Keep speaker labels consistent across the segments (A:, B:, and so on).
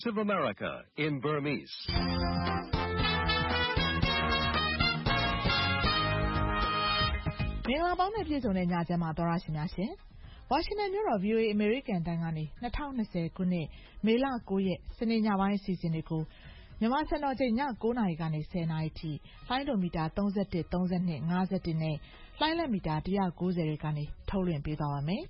A: of America in Burmese.
B: မင်္ဂလာပေါင်းနဲ့ပြည့်စုံတဲ့ညချမ်းမှာတော်ရရှိများရှင်ဝါရှင်တန်မြို့တော် VOA American တန်ကနေ2020ခုနှစ်မေလ9ရက်စနေညပိုင်းအစီအစဉ်လေးကိုမြန်မာစံတော်ချိန်ည9:00နာရီကနေ10:00နာရီထိလိုင်းဒိုမီတာ31 32 51နဲ့လိုင်းလက်မီတာ190တွေကနေထုတ်လွှင့်ပေးသွားပါမယ်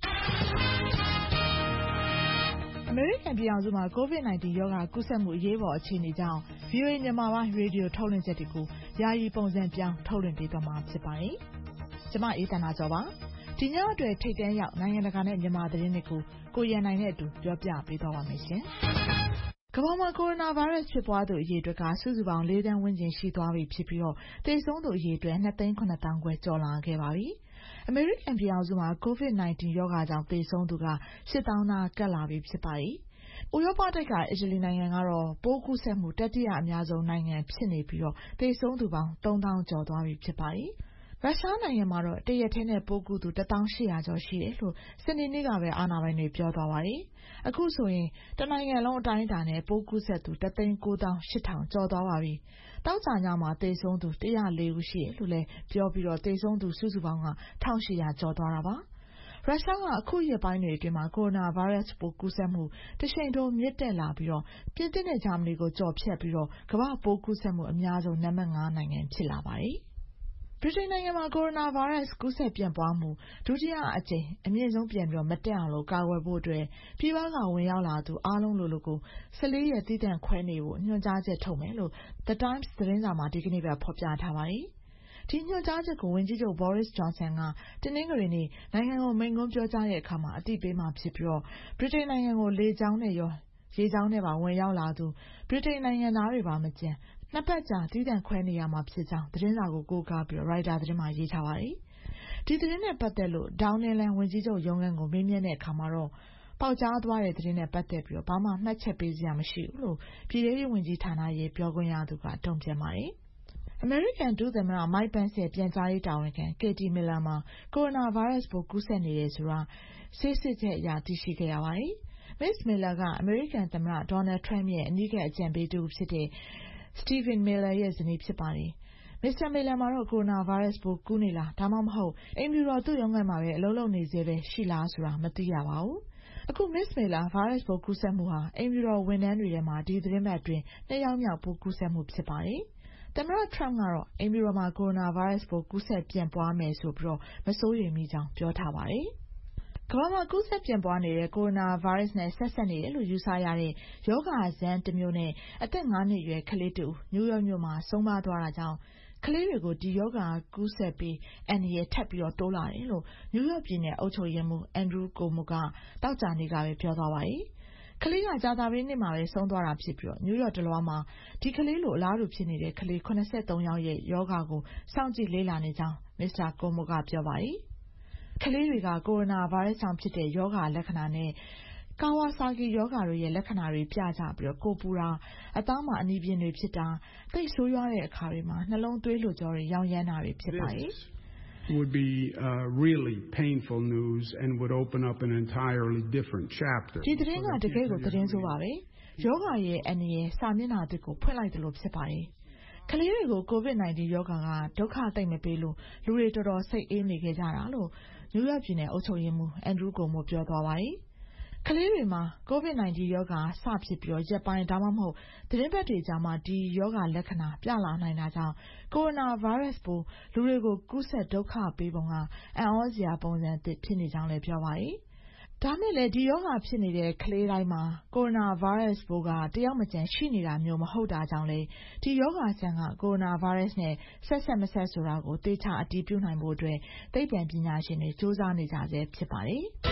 B: အမေရိကန်ပြည်အောင်စုမှာ COVID-19 ရောဂါကူးစက်မှုအရေးပေါ်အခြေအနေကြောင့် VOA မြန်မာပိုင်းရေဒီယိုထုတ်လွှင့်ချက်တွေကိုယာယီပုံစံပြောင်းထုတ်လွှင့်ပေးသွားမှာဖြစ်ပါတယ်။ကျွန်မအေးသန္တာကျော်ပါ။ဒီညအတွက်ထိတ်တန့်ရောက်နိုင်ငံတကာနဲ့မြန်မာသတင်းတွေကိုကိုရန်နိုင်နဲ့အတူပြောပြပေးသွားပါမယ်ရှင်။ကမ္ဘာမှာကိုရိုနာဗိုင်းရပ်စ်ဖြစ်ပွားသူအရေအတွက်ကစုစုပေါင်း4သန်းဝန်းကျင်ရှိသွားပြီဖြစ်ပြီးတော့သေဆုံးသူအရေအတွက်2,900,000 ခွဲကျော်လာခဲ့ပါပြီ။အမေရိကန်ပြည်အောင်စုမှာ COVID-19 ရောဂါကြောင့်သေဆုံးသူက8,000 နာကပ်လာပြီဖြစ်ပါတယ်။ဥရောပတိုက်ကအီတလီနိုင်ငံကတော့ပိုးကူးစက်မှုတတိယအများဆုံးနိုင်ငံဖြစ်နေပြီးတော့သေဆုံးသူပေါင်း3,000 ကျော်သွားပြီဖြစ်ပါတယ်။ရုရှားနိုင်ငံမှာတော့တရက်ထဲနဲ့ပိုးကူးသူ1,800 ကျော်ရှိတယ်လို့စနေနေ့ကပဲအာဏာပိုင်တွေပြောသွားပါတယ်။အခုဆိုရင်တနိုင်ငံလုံးအတိုင်းအတာနဲ့ပိုးကူးစက်သူ1,980,000 ကျော်သွားပါပြီ။တောက်ကြညမှာသေဆုံးသူ104ဦးရှိတယ်လို့လည်းပြောပြီးတော့သေဆုံးသူစုစုပေါင်းက1,800 ကျော်သွားတာပါ။ရုရှားကအခုရက်ပိုင်းတွေအတွင်းမှာကိုရိုနာဗိုင်းရပ်စ်ပိုးကူးစက်မှုတရှိန်ထိုးမြင့်တက်လာပြီးတော့ပြင်သစ်နဲ့ဂျာမနီကိုကျော်ဖြတ်ပြီးတော့ကမ္ဘာပိုးကူးစက်မှုအများဆုံးနံပါတ်5နိုင်ငံဖြစ်လာပါတယ်။ဗြိတိန်နိုင်ငံမှာကိုရိုနာဗိုင်းရပ်စ်ကူးစက်ပြန့်ပွားမှုဒုတိယအကြိမ်အမြင့်ဆုံးပြန်ပြီးတော့မတက်အောင်လို့ကာကွယ်ဖို့အတွက်ပြည်ပကဝင်ရောက်လာသူအားလုံးလိုကို14ရက်တည်တံ့ခွဲနေဖို့ညွှန်ကြားချက်ထုတ်မယ်လို့ The Times သတင်းစာမှာဒီကနေ့ပဲဖော်ပြထားပါတယ်။ဒီညွှန်ကြားချက်ကိုဝန်ကြီးချုပ် Boris Johnson ကတနင်္ဂနွေနေ့နိုင်ငံကိုမိန့်ခွန်းပြောကြားတဲ့အခါမှာအသိပေးမှာဖြစ်ပြီးတော့ဗြိတိန်နိုင်ငံကိုလေကြောင်းနဲ့ရောရေကြောင်းနဲ့ပါဝင်ရောက်လာသူဗြိတိန်နိုင်ငံသားတွေပါမကျန်နှစ်ပတ်ကြာတည်တံ့ခွဲနေရမှာဖြစ်ကြောင်းသတင်းစာကိုကိုးကားပြီး Reuters သတင်းမှာရေးထားပါတယ်။ဒီသတင်းနဲ့ပတ်သက်လို့ Downing လန်ဝန်ကြီးချုပ်ရုံးခန်းကိုမေးမြန်းတဲ့အခါမှာတော့ပေါက်ကြားသွားတဲ့သတင်းနဲ့ပတ်သက်ပြီးဘာမှမှတ်ချက်ပေးစရာမရှိဘူးလို့ပြည်ထောင်စုဝန်ကြီးဌာနရဲ့ပြောခွင့်ရသူကတုံ့ပြန်ပါတယ်။အမေရိကန်ဒုသမ္မတ Mike Pence ရဲ့ပြန်ကြားရေးတာဝန်ခံ Katie Miller မှာကိုရိုနာဗိုင်းရပ်စ်ပိုးကူးစက်နေတယ်ဆိုတာဆေးစစ်ချက်အရသိရှိခဲ့ရပါတယ်။ Ms. Miller ကအမေရိကန်သမ္မတ Donald Trump ရဲ့အနီးကပ်အကြံပေးသူဖြစ်တဲ့ Stephen Miller ရဲ့ဇနီးဖြစ်ပါတယ်။ Mr. Miller မှာတော့ကိုရိုနာဗိုင်းရပ်စ်ပိုးကူးနေလားဒါမှမဟုတ်အိမ်ဖြူတော်သူ့ရုံးခန်းမှာပဲအလုပ်လုပ်နေစေပဲရှိလားဆိုတာမသိရပါဘူး။အခု Ms. Miller ဗိုင်းရပ်စ်ပိုးကူးစက်မှုဟာအိမ်ဖြူတော်ဝန်ထမ်းတွေထဲမှာဒီသတင်းပတ်အတွင်း2ယောက်မြောက်ပိုးကူးစက်မှုဖြစ်ပါတယ်။သမ္မတ Trump ကတော့အိမ်ဖြူတော်မှာကိုရိုနာဗိုင်းရပ်စ်ပိုးကူးစက်ပြန့်ပွားမယ်ဆိုပြီးမစိုးရိမ်မိကြောင်းပြောထားပါတယ်။ကမ္ဘာမှာကူးစက်ပြန့်ပွားနေတဲ့ကိုရိုနာဗိုင်းရပ်စ်နဲ့ဆက်စပ်နေတယ်လို့ယူဆရတဲ့ရောဂါဇန်းတစ်မျိုးနဲ့အသက်5နှစ်အရွယ်ကလေးတူနယူးယောက်မြို့မှာဆုံးပါးသွားတာကြောင့်ကလေးတွေကိုဒီရောဂါကူးစက်ပြီးအန္တရာယ်ထပ်ပြီးတိုးလာတယ်လို့နယူးယောက်ပြည်နယ်အုပ်ချုပ်ရေးမှူး Andrew Cuomo ကတောက်ကြနေ့ကပဲပြောသွားပါတယ်။ကလေးကကြာသပတေးနေ့မှာပဲဆုံးသွားတာဖြစ်ပြီးနယူးယောက်တလွှားမှာဒီကလေးလိုအလားတူဖြစ်နေတဲ့ကလေး83ယောက်ရဲ့ယောဂါကိုစောင့်ကြည့်လေ့လာနေကြောင်း Mr. Cuomo ကပြောပါတယ်။ကလေးတွေကကိုရိုနာဗိုင်းရပ်စ်ကြောင့်ဖြစ်တဲ့ယောဂါလက္ခဏာနဲ့Kawasaki ရောဂါတို့ရဲ့လက္ခဏာတွေပြကြပြီးကိုပူတာအသားမှာအနီပြင်တွေဖြစ်တာသိပ်ဆိုးရွားတဲ့အခါတွေမှာနှလုံးသွေးလွှတ်ကြောတွေရောင်ရမ်းတာတွေဖြစ်ပါတယ်
C: ။ would be really painful news and would open up an entirely different chapter.
B: ဒီသတင်းကတကယ်ကိုသတင်းဆိုးပါပဲ။ယောဂါရဲ့အန္တရာယ်စာမျက်နှာတစ်ကိုဖွင့်လိုက်တယ်လို့ဖြစ်ပါတယ်။ကလေးတွေကို COVID-19 ရောဂါကဒုက္ခသိမ့်မပေးလို့လူတွေတော်တော်စိတ်အေးနေခဲ့ကြတာလို့နယူးယောက်ပြည်နယ်အုပ်ချုပ်ရေးမှူး Andrew Cuomo ပြောသွားပါတယ်။ကလေးတွေမှာ COVID-19 ရောဂါစဖြစ်ပြီးရက်ပိုင်းဒါမှမဟုတ်သတင်းပတ်တွေကြာမှဒီရောဂါလက္ခဏာပြလာနိုင်တာကြောင့်ကိုရိုနာဗိုင်းရပ်စ်ပိုးလူတွေကိုကူးစက်ဒုက္ခပေးပုံကအံ့ဩစရာပုံစံသစ်ဖြစ်နေကြောင်းလည်းပြောပါတယ်။ဒါနဲ့လည်းဒီရောဂါဖြစ်နေတဲ့ကလေးတိုင်းမှာကိုရိုနာဗိုင်းရပ်စ်ပိုးကတယောက်မကျန်ရှိနေတာမျိုးမဟုတ်တာကြောင့်လေဒီရောဂါဆန်ကကိုရိုနာဗိုင်းရပ်စ်နဲ့ဆက်မဆက်ဆိုတာကိုသေချာအတည်ပြုနိုင်ဖို့အတွက်သိပ္ပံပညာရှင်တွေစူးစမ်းနေကြဆဲဖြစ်ပါတယ်။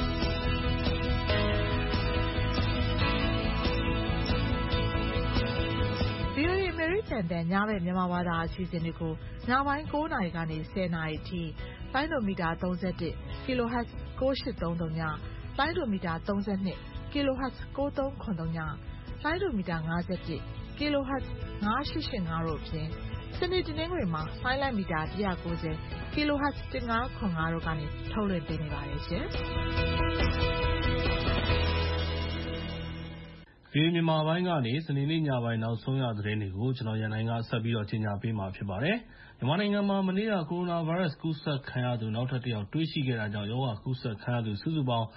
B: တန်ညဘက်မြန်မာဘာသာအစီအစဉ်တွေကိုညပိုင်း9:00နာရီကနေ10:00နာရီအထိလိုင်းဒိုမီတာ31 kHz 9833ညလိုင်းဒိုမီတာ32 kHz 9393ညလိုင်းဒိုမီတာ51 kHz 9885တို့ဖြင့်စနေတနင်္ဂနွေမှာလိုင်းလိုက်မီတာ190 kHz 1505တို့ကနေထုတ်လွှင့်ပေးနေပါတယ်ရှင်။
D: VOA မြန်မာပိုင်းကနေစနေနေ့ညပိုင်းနောက်ဆုံးရသတင်းတွေကိုကျွန်တော်ရန်နိုင်ကဆက်ပြီးတော့ကြီးညာပေးမှာဖြစ်ပါတယ်။မြန်မာနိုင်ငံမှာမနေ့ကကိုရိုနာဗိုင်းရပ်စ်ကူးစက်ခံရသူနောက်ထပ်တစ်ယောက်တွေ့ရှိခဲ့တာကြောင့်ရောဂါကူးစက်ခံရသူစုစုပေါင်း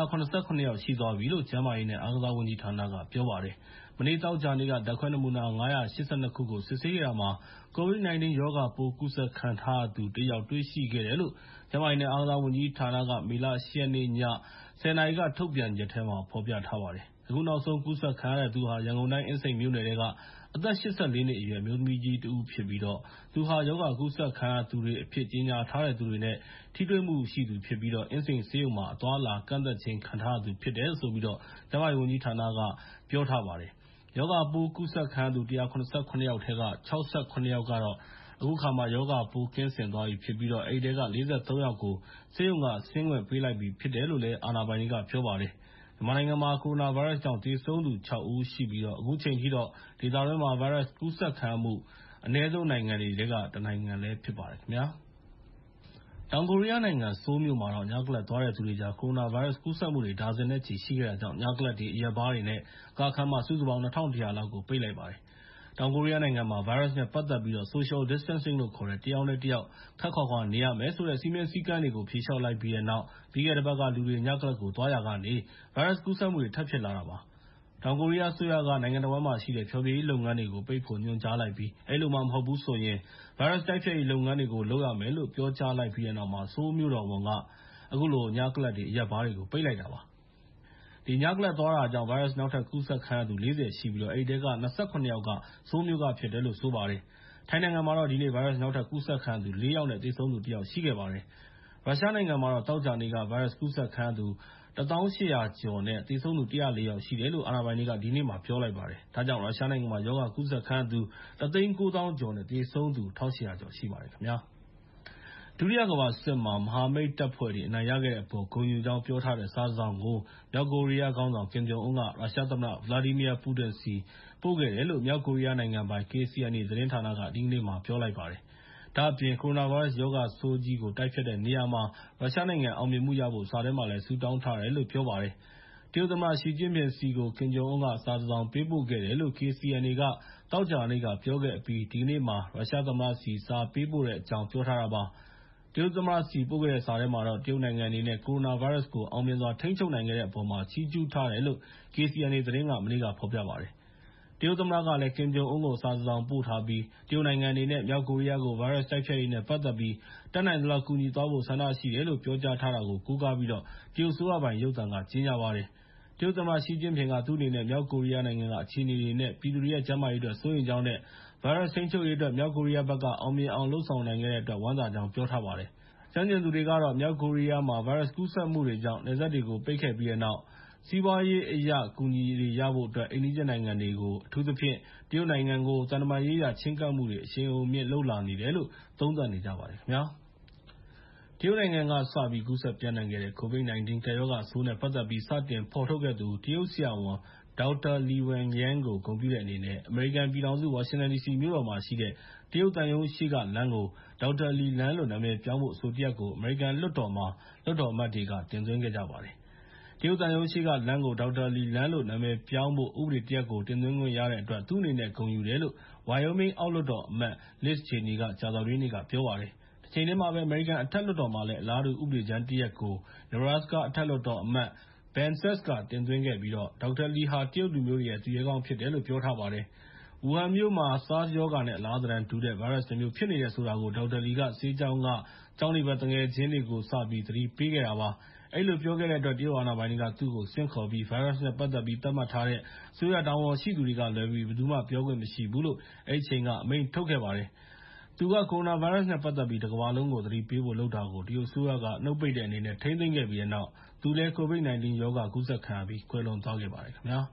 D: 189 ယောက်ရှိသွားပြီလို့ကျန်းမာရေးနဲ့အားကစားဝန်ကြီးဌာနကပြောပါတယ်။မနေ့တောက်ကြနေ့ကဓာတ်ခွဲနမူနာ982ခုကိုစစ်ဆေးခဲ့တာမှာ COVID-19 ရောဂါပိုးကူးစက်ခံထားရသူတစ်ယောက်တွေ့ရှိခဲ့တယ်လို့ကျန်းမာရေးနဲ့အားကစားဝန်ကြီးဌာနကမေလ10 ရက်နေ့ည 10 နာရီကထုတ်ပြန်ချက်ထဲမှာဖော်ပြထားပါတယ်။အခုနောက်ဆုံးကူးစက်ခံရတဲ့သူဟာရန်ကုန်တိုင်းအင်းစိန်မြို့နယ်ကအသက်84နှစ်အရွယ်အမျိုးသမီးကြီးတစ်ဦးဖြစ်ပြီးတော့သူဟာရောဂါကူးစက်ခံရသူတွေအဖြစ်ကြေညာထားတဲ့သူတွေနဲ့ထိတွေ့မှုရှိသူဖြစ်ပြီးတော့အင်းစိန်ဆေးရုံမှာအသွားလာကန့်သက်ခြင်းခံထားရသူဖြစ်တယ်ဆိုပြီးတော့ကျန်းမာရေးဝန်ကြီးဌာနကပြောထားပါတယ်။ရောဂါပိုးကူးစက်ခံရသူ189ယောက်ထဲက68ယောက်ကတော့အခုခါမှာရောဂါပိုးကင်းစင်သွားပြီဖြစ်ပြီးတော့အဲဒီထဲက43ယောက်ကိုဆေးရုံကဆင်းခွင့်ပေးလိုက်ပြီဖြစ်တယ်လို့လည်းအာဏာပိုင်တွေကပြောပါတယ်။မြန်မာနိုင်ငံမှာကိုရိုနာဗိုင်းရပ်စ်ကြောင့်သေဆုံးသူ6ဦးရှိပြီးတော့အခုချိန်ထိတော့ဒေသတွင်းမှာဗိုင်းရပ်စ်ကူးစက်ခံရမှုအနည်းဆုံးနိုင်ငံတွေထဲကတစ်နိုင်ငံလည်းဖြစ်ပါတယ်ခင်ဗျာ။တောင်ကိုရီးယားနိုင်ငံဆိုးလ်မြို့မှာတော့ညကလပ်သွားတဲ့သူတွေကြားကိုရိုနာဗိုင်းရပ်စ်ကူးစက်မှုတွေဒါဇင်နဲ့ချီရှိခဲ့တာကြောင့်ညကလပ်တွေအရက်ဘားတွေနဲ့ကားခန်းမစုစုပေါင်း2100လောက်ကိုပိတ်လိုက်ပါတယ်။တောင်ကိုရီးယားနိုင်ငံမှာဗိုင်းရပ်စ်နဲ့ပတ်သက်ပြီးတော့ social distancing လို့ခေါ်တဲ့တစ်ယောက်နဲ့တစ်ယောက်ခပ်ခွာခွာနေရမယ်ဆိုတဲ့စည်းမျဉ်းစည်းကမ်းတွေကိုဖြေလျှော့လိုက်ပြီးတဲ့နောက်ပြီးခဲ့တဲ့ဘက်ကလူတွေညကလပ်ကိုသွားရာကနေဗိုင်းရပ်စ်ကူးစက်မှုတွေထပ်ဖြစ်လာတာပါ။တောင်ကိုရီးယားအစိုးရကနိုင်ငံတော်မှာရှိတဲ့ဖျော်ဖြေရေးလုပ်ငန်းတွေကိုပိတ်ဖို့ညွှန်ကြားလိုက်ပြီးအဲလိုမှမဟုတ်ဘူးဆိုရင်ဗိုင်းရပ်စ်တိုက်ဖျက်ရေးလုပ်ငန်းတွေကိုလုပ်ရမယ်လို့ပြောကြားလိုက်ပြီးတဲ့နောက်မှာဆိုးလ်မြို့တော်ဝန်ကအခုလိုညကလပ်တွေအရက်ဘားတွေကိုပိတ်လိုက်တာပါ။ဒီညကလပ်သွားတာကြောင့်ဗိုင်းရပ်စ်နောက်ထပ်ကူးစက်ခံရသူ40ရှိပြီးတော့အဲဒီထဲက28ယောက်ကဆိုးလ်မြို့ကဖြစ်တယ်လို့ဆိုပါတယ်။ထိုင်းနိုင်ငံမှာတော့ဒီနေ့ဗိုင်းရပ်စ်နောက်ထပ်ကူးစက်ခံရသူ4ယောက်နဲ့သေဆုံးသူ1ယောက်ရှိခဲ့ပါတယ်။ရုရှားနိုင်ငံမှာတော့တောက်ကြနေ့ကဗိုင်းရပ်စ်ကူးစက်ခံရသူ1,800 ကျော်နဲ့သေဆုံးသူ104ယောက်ရှိတယ်လို့အာဏာပိုင်တွေကဒီနေ့မှပြောလိုက်ပါတယ်။ဒါကြောင့်ရုရှားနိုင်ငံမှာရောဂါကူးစက်ခံရသူ1,900,000 ကျော်နဲ့သေဆုံးသူ1,800 ကျော်ရှိပါတယ်ခင်ဗျာ။ဒုတိယကမ္ဘာစစ်မှာမဟာမိတ်တပ်ဖွဲ့တွေအနိုင်ရခဲ့တဲ့အပေါ်ဂုဏ်ယူကြောင်းပြောထားတဲ့စာတစ်စောင်ကိုမြောက်ကိုရီးယားခေါင်းဆောင်ကင်ဂျုံအွန်းကရုရှားသမ္မတဗလာဒီမီယာပူတင်ဆီပို့ခဲ့တယ်လို့မြောက်ကိုရီးယားနိုင်ငံပိုင် KCNA သတင်းဌာနကဒီကနေ့မှပြောလိုက်ပါတယ်။ဒါ့အပြင်ကိုရိုနာဗိုင်းရပ်စ်ရောဂါဆိုးကြီးကိုတိုက်ဖျက်တဲ့နေရာမှာရုရှားနိုင်ငံအောင်မြင်မှုရဖို့စာထဲမှာလည်းဆုတောင်းထားတယ်လို့ပြောပါတယ်။တရုတ်သမ္မတရှီကျင့်ဖျင်ဆီကိုကင်ဂျုံအွန်းကစာတစ်စောင်ပေးပို့ခဲ့တယ်လို့ KCNA ကတောက်ကြနေ့ကပြောခဲ့အပြီးဒီကနေ့မှာရုရှားသမ္မတဆီစာပေးပို့တဲ့အကြောင်းပြောထားတာပါ။တရုတ်သမ္မတဆီပို့ခဲ့တဲ့စာထဲမှာတော့တရုတ်နိုင်ငံအနေနဲ့ကိုရိုနာဗိုင်းရပ်စ်ကိုအောင်မြင်စွာထိန်းချုပ်နိုင်ခဲ့တဲ့အပေါ်မှာချီးကျူးထားတယ်လို့ KCNA သတင်းကမနေ့ကဖော်ပြပါတယ်။တရုတ်သမ္မတကလည်းကင်ဂျုံအွန်းကိုစာတစ်စောင်ပို့ထားပြီးတရုတ်နိုင်ငံအနေနဲ့မြောက်ကိုရီးယားကိုဗိုင်းရပ်စ်တိုက်ဖျက်ရေးနဲ့ပတ်သက်ပြီးတတ်နိုင်သလောက်ကူညီသွားဖို့ဆန္ဒရှိတယ်လို့ပြောကြားထားတာကိုကိုးကားပြီးတော့တရုတ်ဆိုရပိုင်ရုပ်သံကကြေညာပါတယ်။တရုတ်သမ္မတရှီကျင့်ဖျင်ကသူ့အနေနဲ့မြောက်ကိုရီးယားနိုင်ငံကအခြေအနေတွေနဲ့ပြည်သူတွေရဲ့ကျန်းမာရေးအတွက်စိုးရိမ်ကြောင်းနဲ့ဗိုင်းရပ်စ်ထိန်းချုပ်ရေးအတွက်မြောက်ကိုရီးယားဘက်ကအောင်မြင်အောင်လုပ်ဆောင်နိုင်ခဲ့တဲ့အတွက်ဝမ်းသာကြောင်းပြောထားပါတယ်။ကျွမ်းကျင်သူတွေကတော့မြောက်ကိုရီးယားမှာဗိုင်းရပ်စ်ကူးစက်မှုတွေကြောင့်နယ်စပ်တွေကိုပိတ်ခဲ့ပြီးတဲ့နောက်စီးပွားရေးအရကူညီတွေရဖို့အတွက်အိန္ဒိယနိုင်ငံတွေကိုအထူးသဖြင့်တရုတ်နိုင်ငံကိုသံတမန်ရေးရာချဉ်းကပ်မှုတွေအရှိန်အဟုန်မြင့်လုပ်လာနေတယ်လို့သုံးသပ်နေကြပါတယ်ခင်ဗျာ။တရုတ်နိုင်ငံကစပြီးကူးစက်ပြန့်နှံ့ခဲ့တဲ့ COVID-19 ကပ်ရောဂါဆိုးနဲ့ပတ်သက်ပြီးစတင်ဖော်ထုတ်ခဲ့သူတရုတ်ဆရာဝန်ဒေါက်တာလီဝမ်ယန်းကိုဂုဏ်ပြုတဲ့အနေနဲ့အမေရိကန်ပြည်ထောင်စုဝါရှင်တန်ဒီစီမြို့တော်မှာရှိတဲ့တရုတ်သံရုံးရှေ့ကလမ်းကိုဒေါက်တာလီလန်းလို့နာမည်ပြောင်းဖို့အဆိုတရပ်ကိုအမေရိကန်လွှတ်တော်မှာလွှတ်တော်အမတ်တွေကတင်သွင်းခဲ့ကြပါတယ်။တရုတ်သံရုံးရှေ့ကလမ်းကိုဒေါက်တာလီလန်းလို့နာမည်ပြောင်းဖို့ဥပဒေတရပ်ကိုတင်သွင်းခွင့်ရတဲ့အတွက်သူ့အနေနဲ့ဂုဏ်ယူတယ်လို့ဝိုင်ယိုမင်းအောက်လွှတ်တော်အမတ် Liz Cheney ကကြာသပတေးနေ့ကပြောပါတယ်။တစ်ချိန်တည်းမှာပဲအမေရိကန်အထက်လွှတ်တော်မှာလည်းအလားတူဥပဒေကြမ်းတရပ်ကို Nebraska အထက်လွှတ်တော်အမတ် Ben Sasse ကတင်သွင်းခဲ့ပြီးဒေါက်တာလီဟာတရုတ်လူမျိုးတွေရဲ့သူရဲကောင်းဖြစ်တယ်လို့ပြောထားပါတယ်။ဝူဟန်မြို့မှာ SARS ရောဂါနဲ့အလားသဏ္ဍာန်တူတဲ့ဗိုင်းရပ်စ်တစ်မျိုးဖြစ်နေတယ်ဆိုတာကိုဒေါက်တာလီကဆေးကျောင်းကကျောင်းနေဘက်သူငယ်ချင်းတွေကိုစပြီးသတိပေးခဲ့တာပါ။အဲဒီလိုပြောခဲ့တဲ့အတွက်တရုတ်အာဏာပိုင်တွေကသူ့ကိုဆင့်ခေါ်ပြီးဗိုင်းရပ်စ်နဲ့ပတ်သက်ပြီးသတ်မှတ်ထားတဲ့အစိုးရတာဝန်ရှိသူတွေကလွဲပြီးဘယ်သူမှပြောခွင့်မရှိဘူးလို့အဲဒီအချိန်ကအမိန့်ထုတ်ခဲ့ပါတယ်။သူကကိုရိုနာဗိုင်းရပ်စ်နဲ့ပတ်သက်ပြီးတစ်ကမ္ဘာလုံးကိုသတိပေးဖို့လုပ်တာကိုတရုတ်အစိုးရကနှုတ်ပိတ်တဲ့အနေနဲ့ထိန်းသိမ်းခဲ့ပြီးတဲ့နောက်သူလည်း COVID-19 ရောဂါကူးစက်ခံရပြီးကွယ်လွန်သွားခဲ့ပါတယ်ခင်ဗျာ။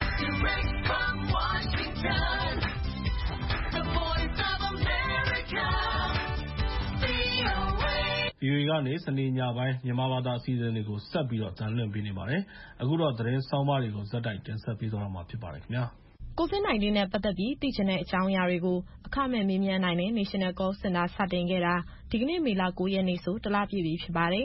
D: VOA ကနေစနေညပိုင်းမြန်မာဘာသာအစီအစဉ်တွေကိုဆက်ပြီးတော့တင်လွှင့်ပေးနေပါတယ်။အခုတော့သတင်းဆောင်းပါးတွေကိုဇက်တိုက်တင်ဆက်ပေးသွားမှာဖြစ်ပါတယ်ခင်ဗျာ။
E: COVID-19 နဲ့ပတ်သက်ပြီးသိချင်တဲ့အကြောင်းအရာတွေကိုအခမဲ့မေးမြန်းနိုင်တဲ့ National Call Center စတင်ခဲ့တာဒီကနေ့မေလ 9 ရက်နေ့ဆိုတစ်လပြည့်ပြီဖြစ်ပါတယ်။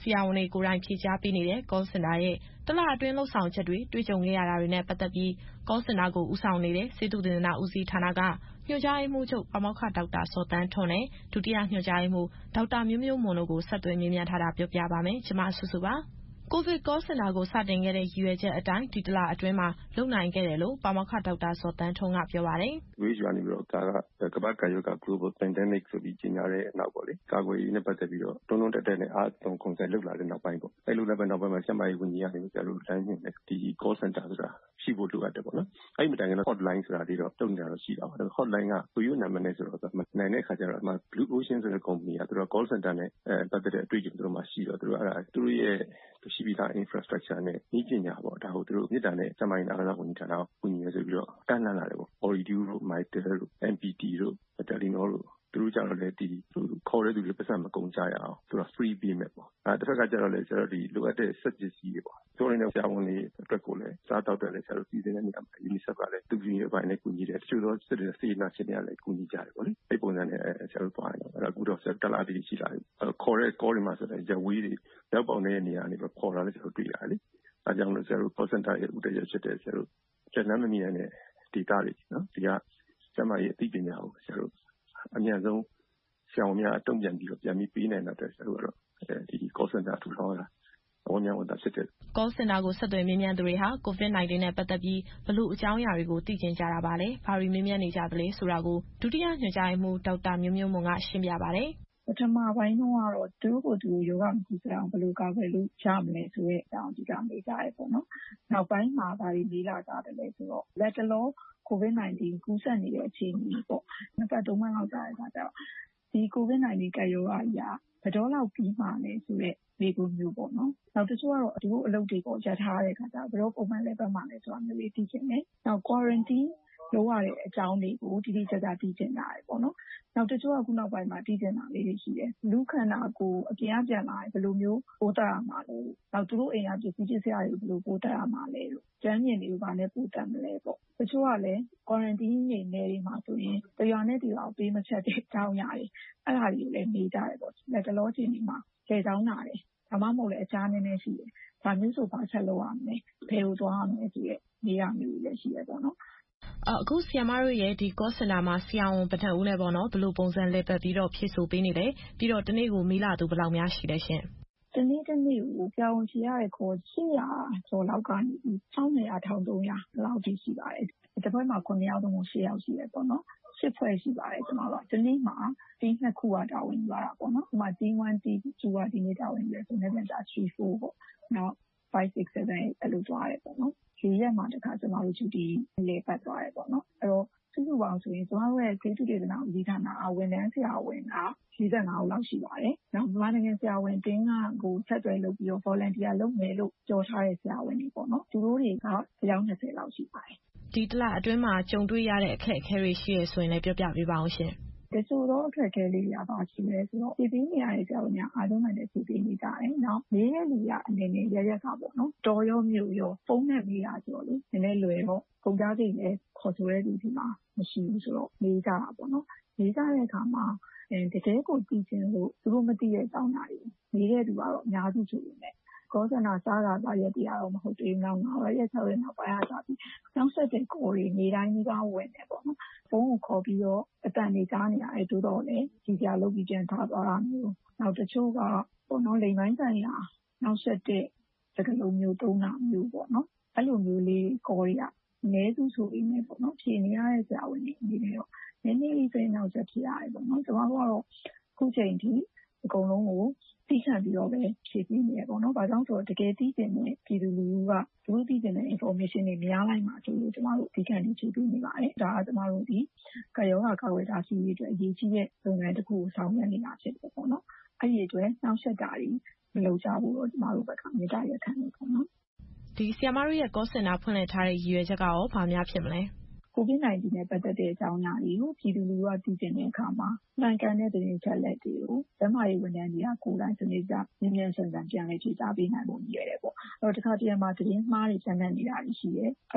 E: ဆရာဝန်တွေကိုယ်တိုင်ဖြေကြားပေးနေတဲ့ Call Center ရဲ့တလအတွင်းလှုပ်ဆောင်ချက်တွေတွေ့ကြုံခဲ့ရတာတွေနဲ့ပတ်သက်ပြီး Call Center ကိုဦးဆောင်နေတဲ့ဆေးသုတေသနဦးစီးဌာနကညွှန်ကြားရေးမှူးချုပ်ပါမောက္ခဒေါက်တာစောသန်းထွန်းနဲ့ဒုတိယညွှန်ကြားရေးမှူးဒေါက်တာမျိုးမျိုးမွန်တို့ကိုဆက်သွယ်မေးမြန်းထားတာပြောပြပါမယ်။ကျွန်မစုစုပါ။ ကိုဗစ် Call Center ကိုစတင်ခဲ့တဲ့ရည်ရွယ်ချက်အတိုင်းဒီတလအတွင်းမှာလုပ်နိုင်ခဲ့တယ်လို့ပါမောက္ခဒေါက်တာစောသန်းထွန်းကပြောပါတယ်။
F: WHO ကနေပြီးတော့ဒါကကမ္ဘာ့ကပ်ရောဂါ Global Pandemic ဆိုပြီးကြေညာတဲ့နောက်ပေါ့လေကာကွယ်ရေးနဲ့ပတ်သက်ပြီးတော့တွန်းတက်နဲ့အားသွန်ခွန်စိုက်လုပ်လာတဲ့နောက်ပိုင်းပေါ့အဲ့လိုလည်းပဲနောက်ပိုင်းမှာကျန်းမာရေးဝန်ကြီးကနေပြီးတော့လမ်းညွှန်တဲ့ဒီ Call Center ဆိုတာရှိဖို့လိုအပ်တယ်ပေါ့နော်အဲ့ဒီမတိုင်ခင်တော့ Hotline ဆိုတာလေးတော့တုံ့နေတာတော့ရှိတာပါဒါပေမဲ့ Hotline ကသူရွေးနာမည်နဲ့ဆိုတော့နိုင်တဲ့အခါကျတော့Blue Ocean ဆိုတဲ့ company ကသူတို့ Call Center နဲ့ပတ်သက်တဲ့အတွေ့အကြုံသူတို့မှရှိတော့သူတို့အဲ့ဒါသူတို့ရဲ့ရှိပြီးသား infrastructure နဲ့နည်းပညာပေါ့ဒါကိုသူတို့မြစ်တာနဲ့ကျန်းမာရေးနဲ့အားကစားဝန်ကြီးဌာနကိုကူညီရဆိုပြီးတော့တန်းလှမ်းလာတယ်ပေါ့ Oridu တို့ Mytel တို့ MPT တို့ Telenor တို့သူတို့ကြတော့လေဒီခေါ်တဲ့သူတွေပတ်စံမကုန်ကြရအောင်သူက free payment ပေါ့တစ်ဖက်ကကြတော့လေကျတော့ဒီလိုအပ်တဲ့စက်ပစ္စည်းတွေပေါ့ဆိုရင်လည်းဆရာဝန်တွေအတွက်ကိုလည်းစားတောက်တယ်လည်းဆရာတို့စီစဉ်တဲ့နေရာမှာ UNICEF ကလည်းသူ့ကြီးရဲ့ဘိုင်းနဲ့ကူညီတယ်တချို့သောစေနာရှင်တွေကလည်းကူညီကြတယ်ပေါ့လေအဲ့ပုံစံနဲ့ဆရာတို့သွားတယ်အဲ့ဒါအခုတော့တလားတည်းရှိလာပြီခေါ်တဲ့ call တွေမှာဆိုတော့ရဝေးတွေရောက်ပေါင်းတဲ့နေရာကနေပြီးခေါ်လာလို့ဆရာတို့တွေ့ရတယ်လေအဲကြောင့်လို့ဆရာတို့ call center ရဲ့ဥတည်ရဖြစ်တဲ့ဆရာတို့လက်နမ်းမမီတဲ့ data တွေနော်ဒီကကျန်းမာရေးအသိပညာကိုဆရာတို့အများဆုံးဆရာဝန်များအတုံ့ပြန်ပြီးတော့ပြန်ပြီးပေးနိုင်တဲ့ဆရာတို့ကတော့ဒီ call center ထူထောင်တာဝန်များဝန်တာဖြစ်တဲ့
E: Call Center ကိုဆက်သွယ်မေးမြန်းသူတွေဟာ COVID-19 နဲ့ပတ်သက်ပြီးဘလို့အကြောင်းအရာတွေကိုသိချင်ကြတာပါလဲ။ဘာတွေမေးမြန်းနေကြသလဲဆိုတာကိုဒုတိယညွှန်ကြားရေးမှူးဒေါက်တာမျိုးမျိုးမွန်ကရှင်းပြပါတယ်
G: ။ပထမပိုင်းတော့သူတို့ကိုယ်သူယောဂမကူးစက်အောင်ဘယ်လိုကာကွယ်လို့ရမလဲဆိုတဲ့အကြောင်းအဓိကမေးကြရဲပေါ့နော်။နောက်ပိုင်းမှာဒါတွေမေးလာကြတယ်လေဆိုတော့လက်တလော COVID-19 ကူးစက်နေတဲ့အခြေအနေပေါ့။နှစ်ပတ်သုံးပတ်လောက်ကြာတဲ့အခါကျတော့ဒီ COVID-19 ကပ်ရောဂါကြီးကဘယ်တော့လောက်ပြီးမှလဲဆိုတဲ့မိကုမျိုးပေါ့နော်။နောက်တချို့ကတော့သူတို့အလုပ်တွေပေါ့ရပ်ထားတဲ့အခါကျတော့ဘယ်တော့ပုံမှန်လဲပတ်မှလဲဆိုတာမျိုးလေးသိချင်တယ်။နောက် quarantine လုပ်ရတဲ့အကြောင်းတွေကိုတိတိကျကျသိချင်တာလေပေါ့နော်။နောက်တချို့ကခုနောက်ပိုင်းမှာသိချင်တာလေးတွေရှိတယ်။လူခန္ဓာကိုယ်အပြင်ကပြန်လာရင်ဘယ်လိုမျိုးပိုးတက်ရမှာလဲ။နောက်သူတို့အိမ်ကပစ္စည်းစရာတွေဘယ်လိုပိုးတက်ရမှာလဲလို့ကျန်းကျင်တွေကိုဘာနဲ့ပိုးတက်မလဲပေါ့။တချို့ကလည်း quarantine နေနေတွေမှာဆိုရင်တရွာနဲ့တရွာကိုပေးမချက်တဲ့အကြောင်းအရာတွေအဲ့ဒါတွေကိုလည်းမေးကြတယ်ပေါ့။လက်တလောချိန်ဒီမှာလေချောင်းလာတယ်။ဒါမှမဟုတ်လည်းအချားနည်းနည်းရှိတယ်။ဒါမျိုးဆိုဘာချက်လုပ်ရမလဲ။ဘယ်လိုသွားရမလဲဆိုတဲ့နေရာမျိုးတွေလည်းရှိရပေါ့နော်။
E: အခုဆီယမတို့ရဲ့ဒီ Call Center မှာဆရာဝန်ဘယ်နှစ်ဦးလဲပေါ့နော်ဘယ်လိုပုံစံလဲပတ်ပြီးတော့ဖြည့်ဆို့ပေးနေလဲပြီးတော့တနေ့ကိုမေးလာသူဘယ်လောက်များရှိလဲရှင်
G: တနေ့ကိုဆရာဝန်ဖြေရတဲ့ခေါ်800ကျော်လောက်ကနေပြီး1200 1300လောက်ထိရှိပါတယ်။တစ်ဖွဲ့မှာ9ယောက်တော့10ယောက်ရှိတယ်ပေါ့နော်။10ဖွဲ့ရှိပါတယ်ကျွန်တော်တို့ဒီနေ့မှာteam 2ခုကတာဝန်ယူရတာပေါ့နော်။ဒီမှာ team 1 team 2ကဒီနေ့တာဝန်ယူရဲဆိုနေပြန်တာ3 4ပေါ့။နောက်5 6 7 8အဲ့လိုသွားရတယ်ပေါ့နော်။ဒီရက်မှာတခါကျွန်တော်တို့ဂျူတီလေပတ်သွားတယ်ပေါ့နော်။အဲ့တော့စုစုပေါင်းဆိုရင်ကျွန်တော်တို့ရဲ့ဆေးသုတေသနဦးစီးဌာနဝန်ထမ်းဆရာဝန်က45ဦးလောက်ရှိပါတယ်။နောက်မြန်မာနိုင်ငံဆရာဝန်တင်းကကိုဆက်သွယ်လုပ်ပြီးတော့ volunteer လုပ်မယ်လို့ပြောထားတဲ့ဆရာဝန်တွေပေါ့နော်။သူတို့တွေကအယောက်20လောက်ရှိပါတယ်
E: ။ဒီတလအတွင်းမှာကြုံတွေ့ရတဲ့အခက်အခဲတွေရှိရဆိုရင်လည်းပြောပြပေးပါအောင်ရှင်
G: ။တချို့တော့အခက်အခဲလေးတွေကပါရှိရဲဆိုတော့ပြည်နေရတဲ့ဆရာဝန်များအားလုံးနဲ့ပြည်နေနေကြတယ်။နောက်မေးတဲ့လူကအနေနဲ့ရရခါပေါ့နော်။တော်ရောမြို့ရောဖုန်းနဲ့မေးတာဆိုတော့လေနည်းနည်းလွယ်တော့ကုန်ကြစိတ်လည်းခေါ်ဆိုတဲ့လူဒီမှာမရှိဘူးဆိုတော့မေးကြတာပေါ့နော်။မေးကြတဲ့အခါမှာတကယ်ကိုသိချင်လို့သူတို့မသိတဲ့အကြောင်းအရာတွေမေးတဲ့သူကတော့အများစုဆိုပေမဲ့ကောစနာစားတာပါရက်တရားတော့မဟုတ်သေးဘူးနောက်9ရက်6ရက်နောက်ပိုင်းအားသွားပြီးနောက်ဆက်တဲ့ကိုယ်တွေနေတိုင်းကြီးကဝင်နေပေါ့နော်ဖုန်းကိုခေါ်ပြီးတော့အတန်နေကြားနေရတယ်တိုးတော့လေကြီးစရာလုပ်ပြီးပြန်ထားသွားတာမျိုးနောက်တချို့ကပေါ့နော်လိမ်ပိုင်းဆိုင်ရာနောက်ဆက်တဲ့စကလုံးမျိုးသုံးတာမျိုးပေါ့နော်အဲ့လိုမျိုးလေးကိုယ်တွေကအနည်းစုဆိုပြီးနေပေါ့နော်ဖြေနေရတဲ့ဆရာဝန်တွေအနေနဲ့တော့နည်းနည်းလေးစိတ်နောက်ဆက်ဖြစ်ရတယ်ပေါ့နော်ကျွန်တော်တို့ကတော့ခုချိန်ထိအကုန်လုံးကိုသိခံပြီးတော့ပဲဖြည့်ပြီးနေရပေါ့နော်။ဘာကြောင့်ဆိုတော့တကယ်သိကျင်တဲ့ပြည်သူလူထုကသူတို့သိကျင်တဲ့ information တွေမရလိုက်မှဆိုလို့ကျမတို့ဒီကံဖြည့်ပြီးနေပါတယ်။ဒါကကျမတို့ဒီကာယောဂါကာဝေးတာစီရေးအတွက်အရေးကြီးတဲ့လုပ်ငန်းတစ်ခုကိုဆောင်ရွက်နေတာဖြစ်တယ်ပေါ့နော်။အဲ့ဒီအတွက်နောက်ဆက်တာတွေမလုပ်ကြဘူးတော့ကျမတို့ဘက်ကမြေတားရခံနေပေါ့နော်
E: ။ဒီဆီယမတို့ရဲ့ Call Center ဖွင့်လှစ်ထားတဲ့ရည်ရွယ်ချက်ကရောဘာများဖြစ်မလဲ
G: COVID-19 နဲ့ပတ်သက်တဲ့အကြောင်းအရာတွေကိုပြည်သူလူထုကသိချင်တဲ့အခါမှာမှန်ကန်တဲ့သတင်းချက်လက်တွေကိုကျန်းမာရေးဝန်ထမ်းတွေကကိုယ်တိုင်စနစ်ကျမြန်မြန်ဆန်ဆန်ပြန်လည်ဖြေကြားပေးနိုင်ဖို့ရည်ရွယ်တယ်ပေါ့။အဲ့တော့တစ်ခါတည်းမှာသတင်းမှားတွေကျန်တဲ့နေတာရှိတယ်။အဲ့တော့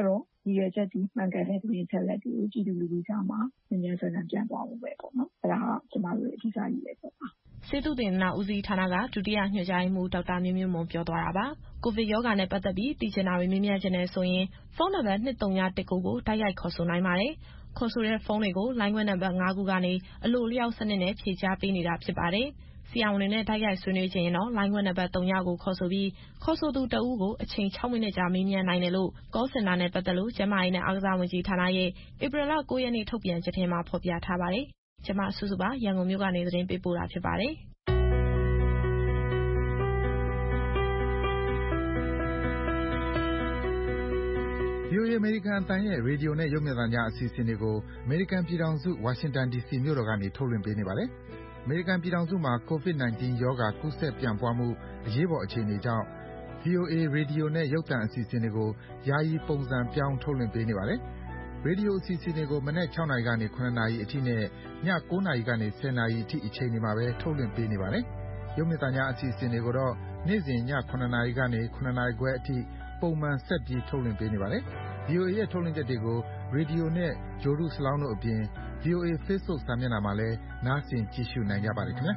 G: ရည်ရွယ်ချက်ဒီမှန်ကန်တဲ့သတင်းချက်လက်တွေကိုကြည့်လူလူကြားမှာမြန်မြန်ဆန်ဆန်ပြန်သွားဖို့ပဲပေါ့နော်အဲ့ဒါကကျမတို့ရဲ့အဓိကရည်ရွယ်ချက်ပါ
E: ဆေးသုတေသနဦးစီးဌာနကဒုတိယညွှန်ကြားရေးမှူးဒေါက်တာမျိုးမျိုးမွန်ပြောသွားတာပါကိုဗစ်ရောဂါနဲ့ပတ်သက်ပြီးသိချင်တာတွေမေးမြန်းချင်တယ်ဆိုရင်ဖုန်းနံပါတ်2319ကိုတိုက်ရိုက်ခေါ်ဆိုနိုင်ပါတယ်ခေါ်ဆိုတဲ့ဖုန်းတွေကိုလိုင်းခွဲနံပါတ်5ခုကနေအလိုလျောက်စနစ်နဲ့ဖြည့်ချပေးနေတာဖြစ်ပါတယ်ဆရာဝန်တွေနဲ့တိုက်ရိုက်ဆွေးနွေးချင်ရင်တော့လိုင်းခွဲနံပါတ်3ကိုခေါ်ဆိုပြီးခေါ်ဆိုသူတဦးကိုအချိန်6မိနစ်ကြာမေးမြန်းနိုင်တယ်လို့ call center နဲ့ပတ်သက်လို့ကျန်းမာရေးနဲ့အားကစားဝန်ကြီးဌာနရဲ့ဧပြီလ9ရက်နေ့ထုတ်ပြန်ချက်ထဲမှာဖော်ပြထားပါတယ်။ကျွန်မစုစုပါရန်ကုန်မြို့ကနေသတင်းပေးပို့တာဖြစ်ပါတယ်။
H: VOA အမေရိကန်အသံရဲ့ရေဒီယိုနဲ့ရုပ်မြင်သံကြားအစီအစဉ်တွေကိုအမေရိကန်ပြည်ထောင်စုဝါရှင်တန် DC မြို့တော်ကနေထုတ်လွှင့်ပေးနေပါတယ်။အမေရိကန်ပြည်ထောင်စုမှာ COVID-19 ရောဂါကူးစက်ပြန့်ပွားမှုအရေးပေါ်အခြေအနေကြောင့် VOA ရေဒီယိုနဲ့ရုပ်သံအစီအစဉ်တွေကိုယာယီပုံစံပြောင်းထုတ်လွှင့်ပေးနေပါတယ်။ရေဒီယိုအစီအစဉ်တွေကိုမနက်6နာရီကနေ9နာရီအထိနဲ့ည9နာရီကနေ10နာရီအထိအချိန်တွေမှာပဲထုတ်လွှင့်ပေးနေပါတယ်။ရုပ်မြင်သံကြားအစီအစဉ်တွေကိုတော့နေ့စဉ်ည9နာရီကနေ9နာရီခွဲအထိပုံမှန်ဆက်ပြီးထုတ်လွှင့်ပေးနေပါတယ်။ VOA ရဲ့ထုတ်လွှင့်ချက်တွေကိုရေဒီယိုနဲ့ဂြိုဟ်တုစလောင်းတို့အပြင် VOA Facebook စာမျက်နှာမှာလည်းနားဆင်ကြည့်ရှုနိုင်ကြပါတယ်ခင်ဗျာ။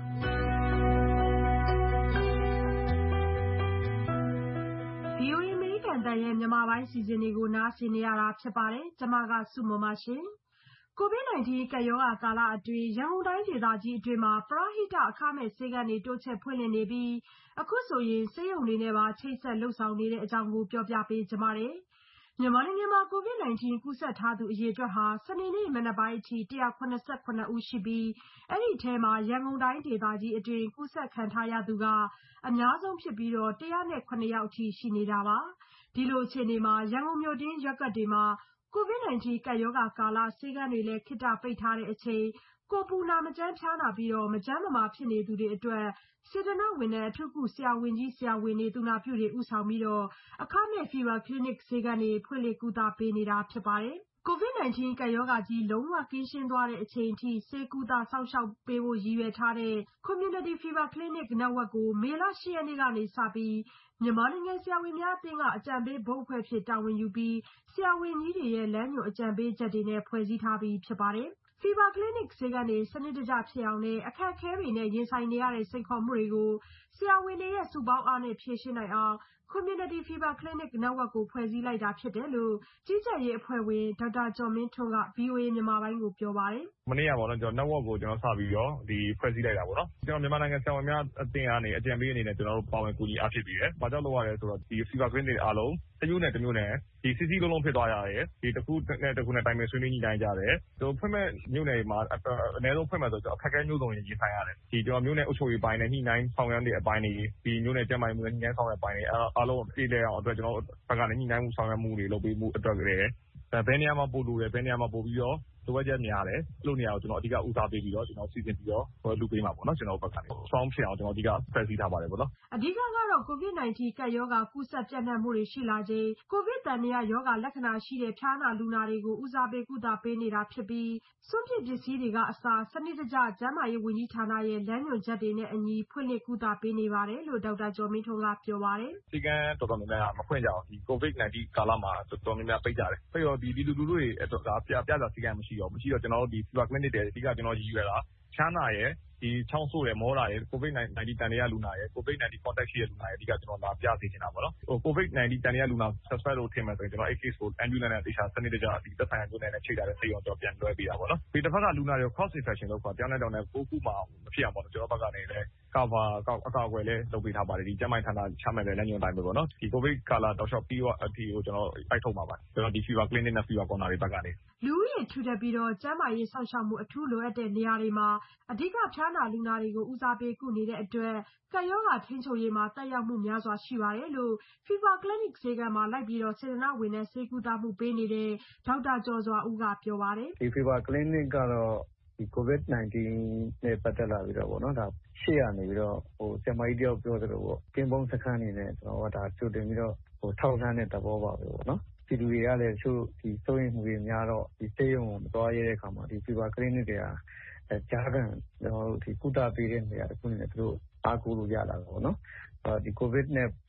I: VOA အမေရိကန်တန်ရဲ့မြန်မာပိုင်းစီစဉ်တွေကိုနားဆင်နေရတာဖြစ်ပါတယ်။ကျွန်မကစုမပါရှင်။ COVID-19 ကပ်ရောဂါကာလအတွင်းရန်ကုန်တိုင်းဒေသကြီးအတွင်းမှာပရဟိတအခမဲ့ဆေးခန်းတွေတိုးချဲ့ဖွင့်လှစ်နေပြီးအခုဆိုရင်ဆေးရုံတွေနဲ့ပါချိတ်ဆက်လှုပ်ဆောင်နေတဲ့အကြောင်းကိုပြောပြပေးကြပါမယ်။မြန်မာနိုင်ငံမှာ COVID-19 ကူးစက်ထားသူအရေအတွက်ဟာစနေနေ့မနက်ပိုင်းအထိ187ဦးရှိပြီးအဲဒီထဲမှာရန်ကုန်တိုင်းဒေသကြီးအတွင်းကူးစက်ခံထားရသူကအများဆုံးဖြစ်ပြီး107ယောက်အထိရှိနေတာပါ။ဒီလိုအခြေအနေမှာရန်ကုန်မြို့တွင်းရပ်ကွက်တွေမှာ COVID-19 ကပ်ရောဂါကာလဆေးခန်းတွေလည်းခေတ္တပိတ်ထားတဲ့အချိန်ကိုယ်ပူနာမကျန်းဖျားနာပြီးမကျန်းမမာဖြစ်နေသူတွေအတွက်စေတနာ့ဝန်ထမ်းအထူးကုဆရာဝန်ကြီးဆရာဝန်တွေသူနာပြုတွေဦးဆောင်ပြီးအခမဲ့ Fever Clinic ဆေးခန်းတွေဖွင့်လှစ်ကုသပေးနေတာဖြစ်ပါတယ်။ COVID-19 ကပ်ရောဂါကြီးလုံးဝကင်းရှင်းသွားတဲ့အချိန်အထိဆေးကုသစောင့်ရှောက်ပေးဖို့ရည်ရွယ်ထားတဲ့ Community Fever Clinic Network ကိုမေလ 8 ရက်နေ့ကစပြီးမြန်မာနိုင်ငံဆရာဝန်များအသင်းကအကြံပေးဘုတ်အဖွဲ့အဖြစ်တာဝန်ယူပြီးဆရာဝန်ကြီးတွေရဲ့လမ်းညွှန်အကြံပေးချက်တွေနဲ့ဖွဲ့စည်းထားပြီးဖြစ်ပါတယ်။ Fever Clinic ဆေးခန်းတွေစနစ်တကျဖြစ်အောင်နဲ့အခက်အခဲတွေနဲ့ရင်ဆိုင်နေရတဲ့စိန်ခေါ်မှုတွေကိုဆရာဝန်တွေရဲ့စုပေါင်းအားနဲ့ဖြေရှင်းနိုင်အောင် Community Fever Clinic Network ကိုဖွဲ့စည်းလိုက်တာဖြစ်တယ်လို့ကြီးကြပ်ရေးအဖွဲ့ဝင်ဒေါက်တာကျော်မင်းထွန်းက VOA မြန်မာပိုင်းကိုပြောပါတယ်
J: ။မနေ့ကပေါ့နော်ကျွန်တော် network ကိုကျွန်တော်စပြီးတော့ဒီဖွဲ့စည်းလိုက်တာပေါ့နော်။ကျွန်တော်မြန်မာနိုင်ငံဆရာဝန်များအသင်းကနေအကြံပေးအနေနဲ့ကျွန်တော်တို့ပါဝင်ကူညီအားဖြစ်ပြီးတယ်။ဘာကြောင့်လုပ်ရလဲဆိုတော့ဒီ Fever Clinic အားလုံးတစ်မျိုးနဲ့တစ်မျိုးနဲ့ဒီစီစီလုံးလုံးဖြစ်သွားရတယ်။ဒီတစ်ခုနဲ့တစ်ခုနဲ့တိုင်ပင်ဆွေးနွေးညှိနှိုင်းကြတယ်။ကျွန်တော်ဖွင့်မဲ့မြို့နယ်မှာအနည်းဆုံးဖွင့်မဲ့ဆိုတော့အခက်အခဲမျိုးစုံရင်ဆိုင်ရတယ်။ဒီကျွန်တော်မြို့နယ်အုပ်ချုပ်ရေးပိုင်းနဲ့ညှိနှိုင်းဆောင်ရွက်တဲ့အပိုင်းတွေဒီမြို့နယ်ကျန်းမာရေးမှုနဲ့ညှိနှိုင်းဆောင်ရွက်ပိုင်းတွေအားလုံးပြည်လဲအောင်အတွက်ကျွန်တော်ဘက်ကနေညှိနှိုင်းမှုဆောင်ရွက်မှုတွေလုပ်ပေးမှုအတွက်လည်းဘယ်နေရာမှာပို့လို့လဲဘယ်နေရာမှာပို့ပြီးတော့လိုအပ်ချက်များတယ်အဲ့လိုနေရာကိုကျွန်တော်အဓိကဦးစားပေးပြီးတော့ကျွန်တော်စီစဉ်ပြီးတော့လူပေးမှာပေါ့နော်ကျွန်တော်ဘက်ကနေ strong ဖြစ်အောင်ကျွန်တော်အဓိကဖွဲ့စည်းထားပါတယ်ပေါ့နော်
I: အဓိကတော့ COVID-19 ကပ်ရောဂါကူးစက်ပြန့်နှံ့မှုတွေရှိလာချိန် COVID တန်ရာရောဂါလက္ခဏာရှိတဲ့ဖျားနာလူနာတွေကိုဦးစားပေးကုသပေးနေတာဖြစ်ပြီးစွန့်ပစ်ပစ္စည်းတွေကအစားစနစ်တကျကျန်းမာရေးဝန်ကြီးဌာနရဲ့လမ်းညွှန်ချက်တွေနဲ့အညီဖွင့်လှစ်ကုသပေးနေပါတယ်လို့ဒေါက်တာကျော်မင်းထွန်းကပြောပါတယ်
J: ။စီကံတော်တော်များများမဖွင့်ကြအောင်ဒီ COVID-19 ကာလမှာတော်တော်များများပိတ်ကြတယ်။ပြီးတော့ဒီလူတွေအတွက်ကပြစာစီကံမရှိတော့ကျွန်တော်တို့ဒီ Fever Clinic တွေအဓိကကျွန်တော်ရည်ရွယ်တာချမ်းသာရဲ့ဒီချောင်းဆိုးတယ်မောတာရဲ့ COVID-19 တန်တရားလူနာရဲ့ COVID-19 contact ရှိတဲ့လူနာရဲ့အဓိကကျွန်တော်လာပြစေချင်တာပေါ့နော်။ COVID-19 တန်တရားလူနာ suspect လို့ထင်မှဆိုရင်ကျွန်တော် case ကို ambulance နဲ့တခြားစနစ်တကျဒီသက်ဆိုင်ရာမြို့နယ်နဲ့ချိန်ထားတဲ့ဆေးရုံတော့ပြန်လွှဲပေးတာပေါ့နော်။ဒီတစ်ဖက်ကလူနာတွေ cross infection လို့ခေါ်တယောက်နဲ့တယောက်နဲ့ပိုးကူးမှာမဖြစ်အောင်ပေါ့နော်ကျွန်တော်ဘက်ကနေလည်း cover အကာအကွယ်လည်းလုပ်ပေးထားပါတယ်ဒီကျန်းမာရေးဌာနချမှတ်တဲ့လမ်းညွှန်တိုင်းပဲပေါ့နော်ဒီ COVID ကာလတောက်လျှောက်ပြီးတော့အထီကိုကျွန်တော်ပိုက်ထုတ်မှာပါကျွန်တော်ဒီ Fever Clinic နဲ့ Fever Corner တွေဘက်ကနေ
I: လူဦးရေထူထပ်ပြီးကျန်းမာရေးစောင့်ရှောက်မှုအထူးလိုအပ်တဲ့နေရာတွေမှာအဓိကဖျားနာလူနာတွေကိုဦးစားပေးကုနေတဲ့အတွက်ကပ်ရောဂါထိန်းချုပ်ရေးမှာသက်ရောက်မှုများစွာရှိပါတယ်လို့ Fever Clinic ဆေးခန်းမှာလိုက်ပြီးစေတနာ့ဝန်ထမ်းဆေးကုသမှုပေးနေတဲ့ဒေါက်တာကျော်စွာဦးကပြောပါတယ်
K: ဒီ Fever Clinic ကတော့ဒီ COVID-19 နဲ့ပတ်သက်လာပြီးတော့ဗောနော်ဒါရှေ့ရနေပြီးတော့ဆရာမကြီးတယောက်ပြောသလိုပေါ့ကင်းပုံးစခန်းနေနဲ့ကျွန်တော်ကဒါကြိုတင်ပြီးတော့ထောက်လှမ်းတဲ့သဘောပါပဲဗောနော်ဒီလူတွေကလည်းတချို့ဒီစိုးရိမ်မှုတွေများတော့ဒီဆေးရုံကိုမသွားရတဲ့အခါမှာဒီ Fever Clinic တွေကကြားခံကျွန်တော်တို့ဒီကုသပေးတဲ့နေရာတစ်ခုနဲ့သူတို့အားကိုးလို့ရတာပေါ့နော်ဒီ COVID နဲ့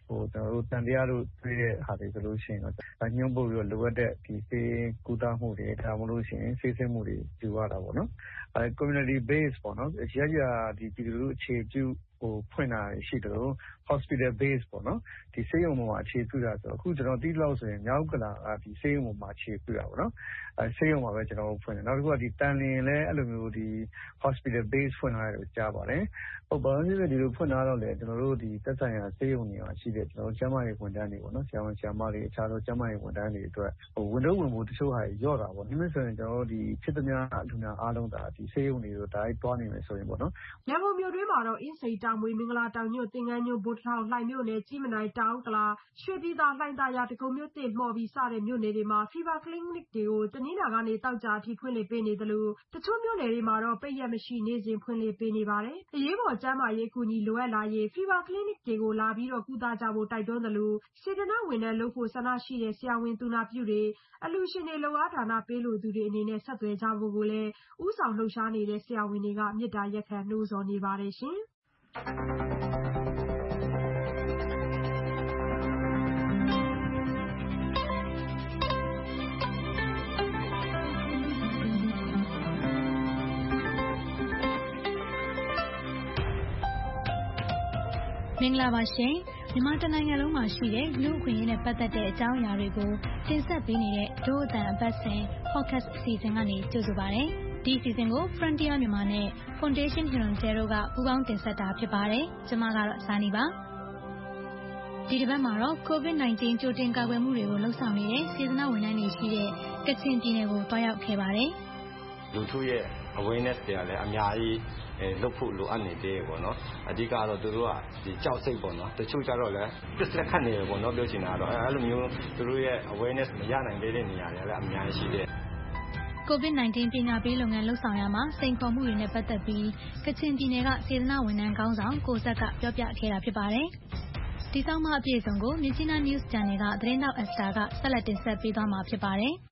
K: ကျွန်တော်တို့တန်တရားတို့တွေ့တဲ့ဟာတွေဆိုလို့ရှိရင်တော့ညှို့ပို့ပြီးတော့လိုအပ်တဲ့ဒီဆေးကုသမှုတွေဒါမှမဟုတ်ရှင်ဆေးစစ်မှုတွေယူရတာပေါ့နော်community base ပေါ့နော်ရဒီပြည်သူလူအခြေပြုဖွင့်တာရှိတယ်လို့ hospital base ပေါ့နော်ဒီဆေးရုံပေါ်မှာအခြေပြုတာဆိုတော့အခုကျွန်တော်သိလို့ဆိုရင်မြောက်ကလာကဒီဆေးရုံပေါ်မှာအခြေပြုတာပေါ့နော်ဆေးရုံမှာပဲကျွန်တော်ဖွင့်တယ်နောက်တစ်ခုကဒီတန်လင်းလဲအဲ့လိုမျိုးဒီ hospital base ဖွင့်ထားတယ်လို့ကြားပါတယ်ဘာလို့လဲဒီလိုဖွင့်ထားတော့လဲကျွန်တော်တို့ဒီသက်ဆိုင်ရာဆေးရုံတွေမှာရှိတဲ့ကျွန်တော်ကျန်းမာရေးဝန်ထမ်းတွေပေါ့နော်ဆရာဝန်ဆရာမတွေအခြားသောကျန်းမာရေးဝန်ထမ်းတွေအတွက်ဝန်တော့ဝင်ဖို့တချို့ဟာရော့တာပေါ့ဒီလိုဆိုရင်ကျွန်တော်တို့ဒီဖြစ်သမျှလူနာအားလုံးဒါဒီဆေးရုံတွေကိုဒါတွားနေမယ်ဆိုရင်ပေါ့နော်
I: ရန်ကုန်မြို့တွင်းမှာတော့အင်းစိန်တောင်မွေမင်္ဂလာတောင်ညွန့်သင်္ကန်းညွန့်ဗိုလ်တထောင်လှိုင်မြို့နယ်ကြီးမနိုင်တောင်ကလာရွှေပြည်သာလှိုင်သာယာဒဂုံမြို့သစ်မှော်ဘီစတဲ့မြို့နယ်တွေမှာ Fever Clinic တွေကိုတနင်္လာကနေတောက်ကြအထိဖွင့်လှစ်ပေးနေသလိုတချို့မြို့နယ်တွေမှာတော့ပိတ်ရက်မရှိနေ့စဉ်ဖွင့်လှစ်ပေးနေပါတယ်။အရေးပေါ်ကျန်းမာရေးအကူအညီလိုအပ်လာရင် Fever Clinic တွေကိုလာပြီးကုသကြဖို့တိုက်တွန်းသလိုစေတနာ့ဝန်ထမ်းလုပ်ဖို့ဆန္ဒရှိတဲ့ဆရာဝန်သူနာပြုတွေအလှူရှင်တွေလုပ်အားဒါနပေးလိုသူတွေအနေနဲ့ဆက်သွယ်ကြဖို့ကိုလည်းဦးဆောင်လှုပ်ရှားနေတဲ့ဆရာဝန်တွေကမေတ္တာရပ်ခံနှိုးဆော်နေပါတယ်ရှင်။
L: မင်္ဂလာပါရှင်မြန်မာတနိုင်ငံလုံးမှာရှိတဲ့လူ့အခွင့်အရေးနဲ့ပတ်သက်တဲ့အကြောင်းအရာတွေကိုတင်ဆက်ပေးနေတဲ့ဒို့အတန်အပတ်စဉ် podcast အစီအစဉ်ကနေကြိုဆိုပါရစေ။ဒီအစီအစဉ်ကို Frontier မြန်မာနဲ့ Foundation Hirondelle တို့ကပူးပေါင်းတင်ဆက်တာဖြစ်ပါတယ်။ကျွန်မကတော့ဇာနီပါ။ဒီတစ်ပတ်မှာတော့ COVID-19 ကြိုတင်ကာကွယ်မှုတွေကိုလှုပ်ဆောင်နေတဲ့စေတနာ့ဝန်ထမ်းတွေရှိတဲ့ကချင်ပြည်နယ်ကိုတွားရောက်ခဲ့ပါတယ်
M: ။လူထုရဲ့ awareness တွေကလည်းအများကြီးလုပ်ဖို့လိုအပ်နေသေးပေါ့နော်အဓိကတော့သူတို့ကဒီကြောက်စိတ်ပေါ့နော်တချို့ကြတော့လည်းပြစ်လက်ခတ်နေပေါ့နော်ပြောချင်တာတော့အဲ့လိုမျိုးသူတို့ရဲ့ awareness မရနိုင်သေးတဲ့နေရာတွေလည်းအများကြီးရှိတယ်
L: COVID-19 ပညာပေးလုပ်ငန်းလှုပ်ဆောင်ရမှာစိန်ခေါ်မှုတွေနဲ့ပတ်သက်ပြီးကချင်ပြည်နယ်ကစေတနာ့ဝန်ထမ်းခေါင်းဆောင်ကိုဇက်ကပြောပြခဲ့တာဖြစ်ပါတယ်။ဒီဆောင်မအပြည့်အစုံကိုမြချီနာ News Channel ကသတင်းတောက်အက်စတာကဆက်လက်တင်ဆက်ပေးသွားမှာဖြစ်ပါတယ်။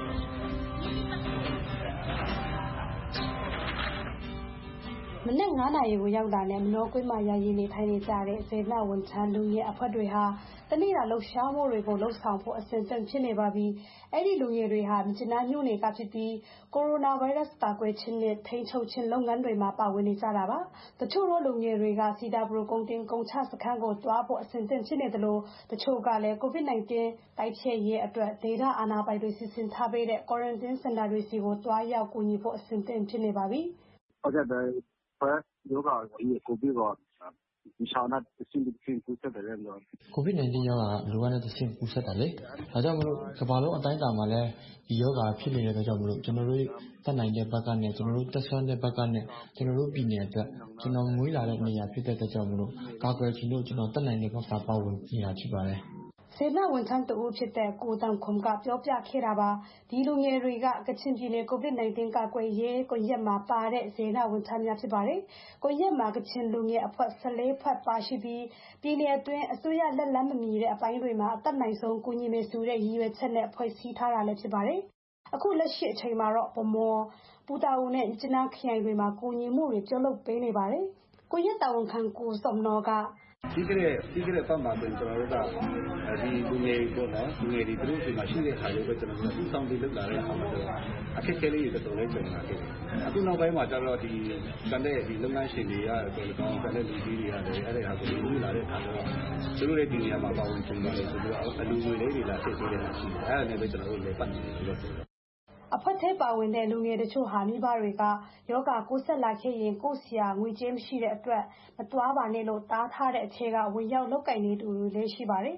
N: မနက်9 နာရီကိုရောက်တာနဲ့မနောကွင်းမှာယာယီနေထိုင်နေကြတဲ့စေတနာ့ဝန်ထမ်းလူငယ်အဖွဲ့တွေဟာတနေ့တာလှုပ်ရှားမှုတွေကိုလှုပ်ဆောင်ဖို့အစဉ်အဆက်ဖြစ်နေပါပြီ။အဲ့ဒီလူငယ်တွေဟာမြစ်နာမြို့နယ်ကဖြစ်ပြီးကိုရိုနာဗိုင်းရပ်စ်ကာကွယ်ခြင်းနဲ့ထိန်းချုပ်ခြင်းလုပ်ငန်းတွေမှာပါဝင်နေကြတာပါ။တချို့သောလူငယ်တွေကစီတာဘရိုကုန်တင်ကုန်ချစခန်းကိုသွားဖို့အစဉ်အဆက်ဖြစ်နေတယ်လို့တချို့ကလည်း COVID-19 တိုက်ဖျက်ရေးအတွက်ဒေသအာဏာပိုင်တွေစီစဉ်ထားပေးတဲ့ quarantine center တွေစီကိုသွားရောက်ကူညီဖို့အစဉ်အဆက်ဖြစ်နေပါပြီ
O: ။ဟုတ်ကဲ့ယောဂကိုဗစ်ကဒီဆောင်နာတဆင့်ကူးစက်တယ်လို့
P: COVID-19 ရောဂါကလူကနေတဆင့်ကူးစက်တာလေဒါကြောင့်မလို့ကမ္ဘာလုံးအတိုင်းအတာမှာလည်းဒီရောဂါဖြစ်နေတဲ့အတွက်ကြောင့်မလို့ကျွန်တော်တို့တတ်နိုင်တဲ့ဘက်ကနေကျွန်တော်တို့တက်ဆွမ်းတဲ့ဘက်ကနေကျွန်တော်တို့ပြည်နယ်အတွက်ကျွန်တော်မွေးလာတဲ့နေရာဖြစ်တဲ့အတွက်ကြောင့်မလို့ကာကွယ်ခြင်းတို့ကျွန်တော်တတ်နိုင်တဲ့ဘက်ကပါဝင်နေတာဖြစ်ပါတယ်
N: စေနာဝန်ထမ်းတူဖြစ်တဲ့ကိုတန်ခုံကပြောပြခဲ့တာပါဒီလူငယ်တွေကကချင်ပြည်နယ် COVID-19 ကာကွယ်ရေးကိုရက်မှာပါတဲ့စေနာဝန်ထမ်းများဖြစ်ပါတယ်ကိုရက်မှာကချင်လူငယ်အဖွဲ့14ဖွဲ့ပါရှိပြီးပြည်နယ်အတွင်းအစိုးရလက်လန်းမမီတဲ့အပိုင်းတွေမှာအသက်နိုင်ဆုံးကူညီမယ်ဆိုတဲ့ရည်ရွယ်ချက်နဲ့ဖွဲ့စည်းထားတာလည်းဖြစ်ပါတယ်အခုလက်ရှိအချိန်မှာတော့ဗမော်ပူတာဦးနဲ့ကျနာခရိုင်တွေမှာကူညီမှုတွေပြုလုပ်ပေးနေပါတယ်ကိုရက်တာဝန်ခံကိုစုံနော်က
O: ပြီးခဲ့တဲ့ပတ်မှာဆိုရင်ကျွန်တော်တို့ကဒီလူငယ်ပေါ့နော်လူငယ်တွေသူတို့ဒီမှာရှိတဲ့ခါလေးပဲကျွန်တော်တို့စူးစောင်းပြီးလုပ်လာတဲ့အခါမှာတော့အခက်အခဲလေးတွေတော်တော်လေးကြုံလာခဲ့တယ်အခုနောက်ပိုင်းမှာကျတော့ဒီကတဲ့ဒီလုပ်ငန်းရှင်တွေကဆိုတော့ကတဲ့လူကြီးတွေကလည်းအဲ့ဒီဟာကိုလူလာတဲ့အခါတော့သူတို့ရဲ့ဒီနေရာမှာပါဝင်ကြုံရတယ်ဆိုတော့အလူငွေလေးတွေလာဆက်ပေးတဲ့အခါရှိတယ်အဲ့ဒါနဲ့ပဲကျွန်တော်တို့လည်းပတ်နေတယ်ဆိုတော့
N: အဖွဲ့ထဲပါဝင်တဲ့လူငယ်တချို့ဟာမိဘတွေကယောဂကူးစက်လာခဲ့ရင်ကိုယ်ဆရာငွေကြေးမရှိတဲ့အတွက်မသွားပါနဲ့လို့တားထားတဲ့အခြေကဝင်ရောက်လောက်ကင်နေသူတွေလည်းရှိပါတယ်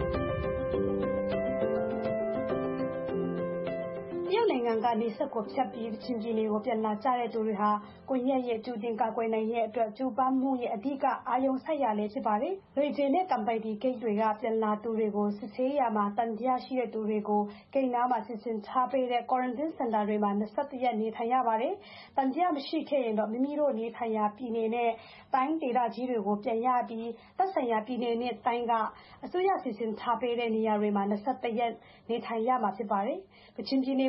N: တရုတ်နိုင်ငံကနေဆက်ကိုဖြတ်ပြီးချင်းပြည်နယ်ကိုပြန်လာကြတဲ့သူတွေဟာကိုရက်ရဲ့ကျူတင်ကာကွယ်နိုင်ရဲ့အတွက်ကျူပန်းမှုရဲ့အဓိကအာရုံစိုက်ရလေဖြစ်ပါတယ်။လွေကျင်တဲ့ကံပိုင်ဒီဂိတ်တွေကပြန်လာသူတွေကိုစစ်ဆေးရမှာတန်တရားရှိတဲ့သူတွေကိုဂိတ်နားမှာစစ်စင်ထားပေးတဲ့ quarantine center တွေမှာ21ရက်နေထိုင်ရပါတယ်။တန်တရားမရှိခဲ့ရင်တော့မိမိတို့နေထိုင်ရာပြည်နယ်နဲ့တိုင်းဒေသကြီးတွေကိုပြန်ရပြီးသက်ဆိုင်ရာပြည်နယ်နဲ့တိုင်းကအစိုးရစစ်စင်ထားပေးတဲ့နေရာတွေမှာ21ရက်နေထိုင်ရမှာဖြစ်ပါတယ်။ကချင်ပြည်နယ်ကိုပြန်လာ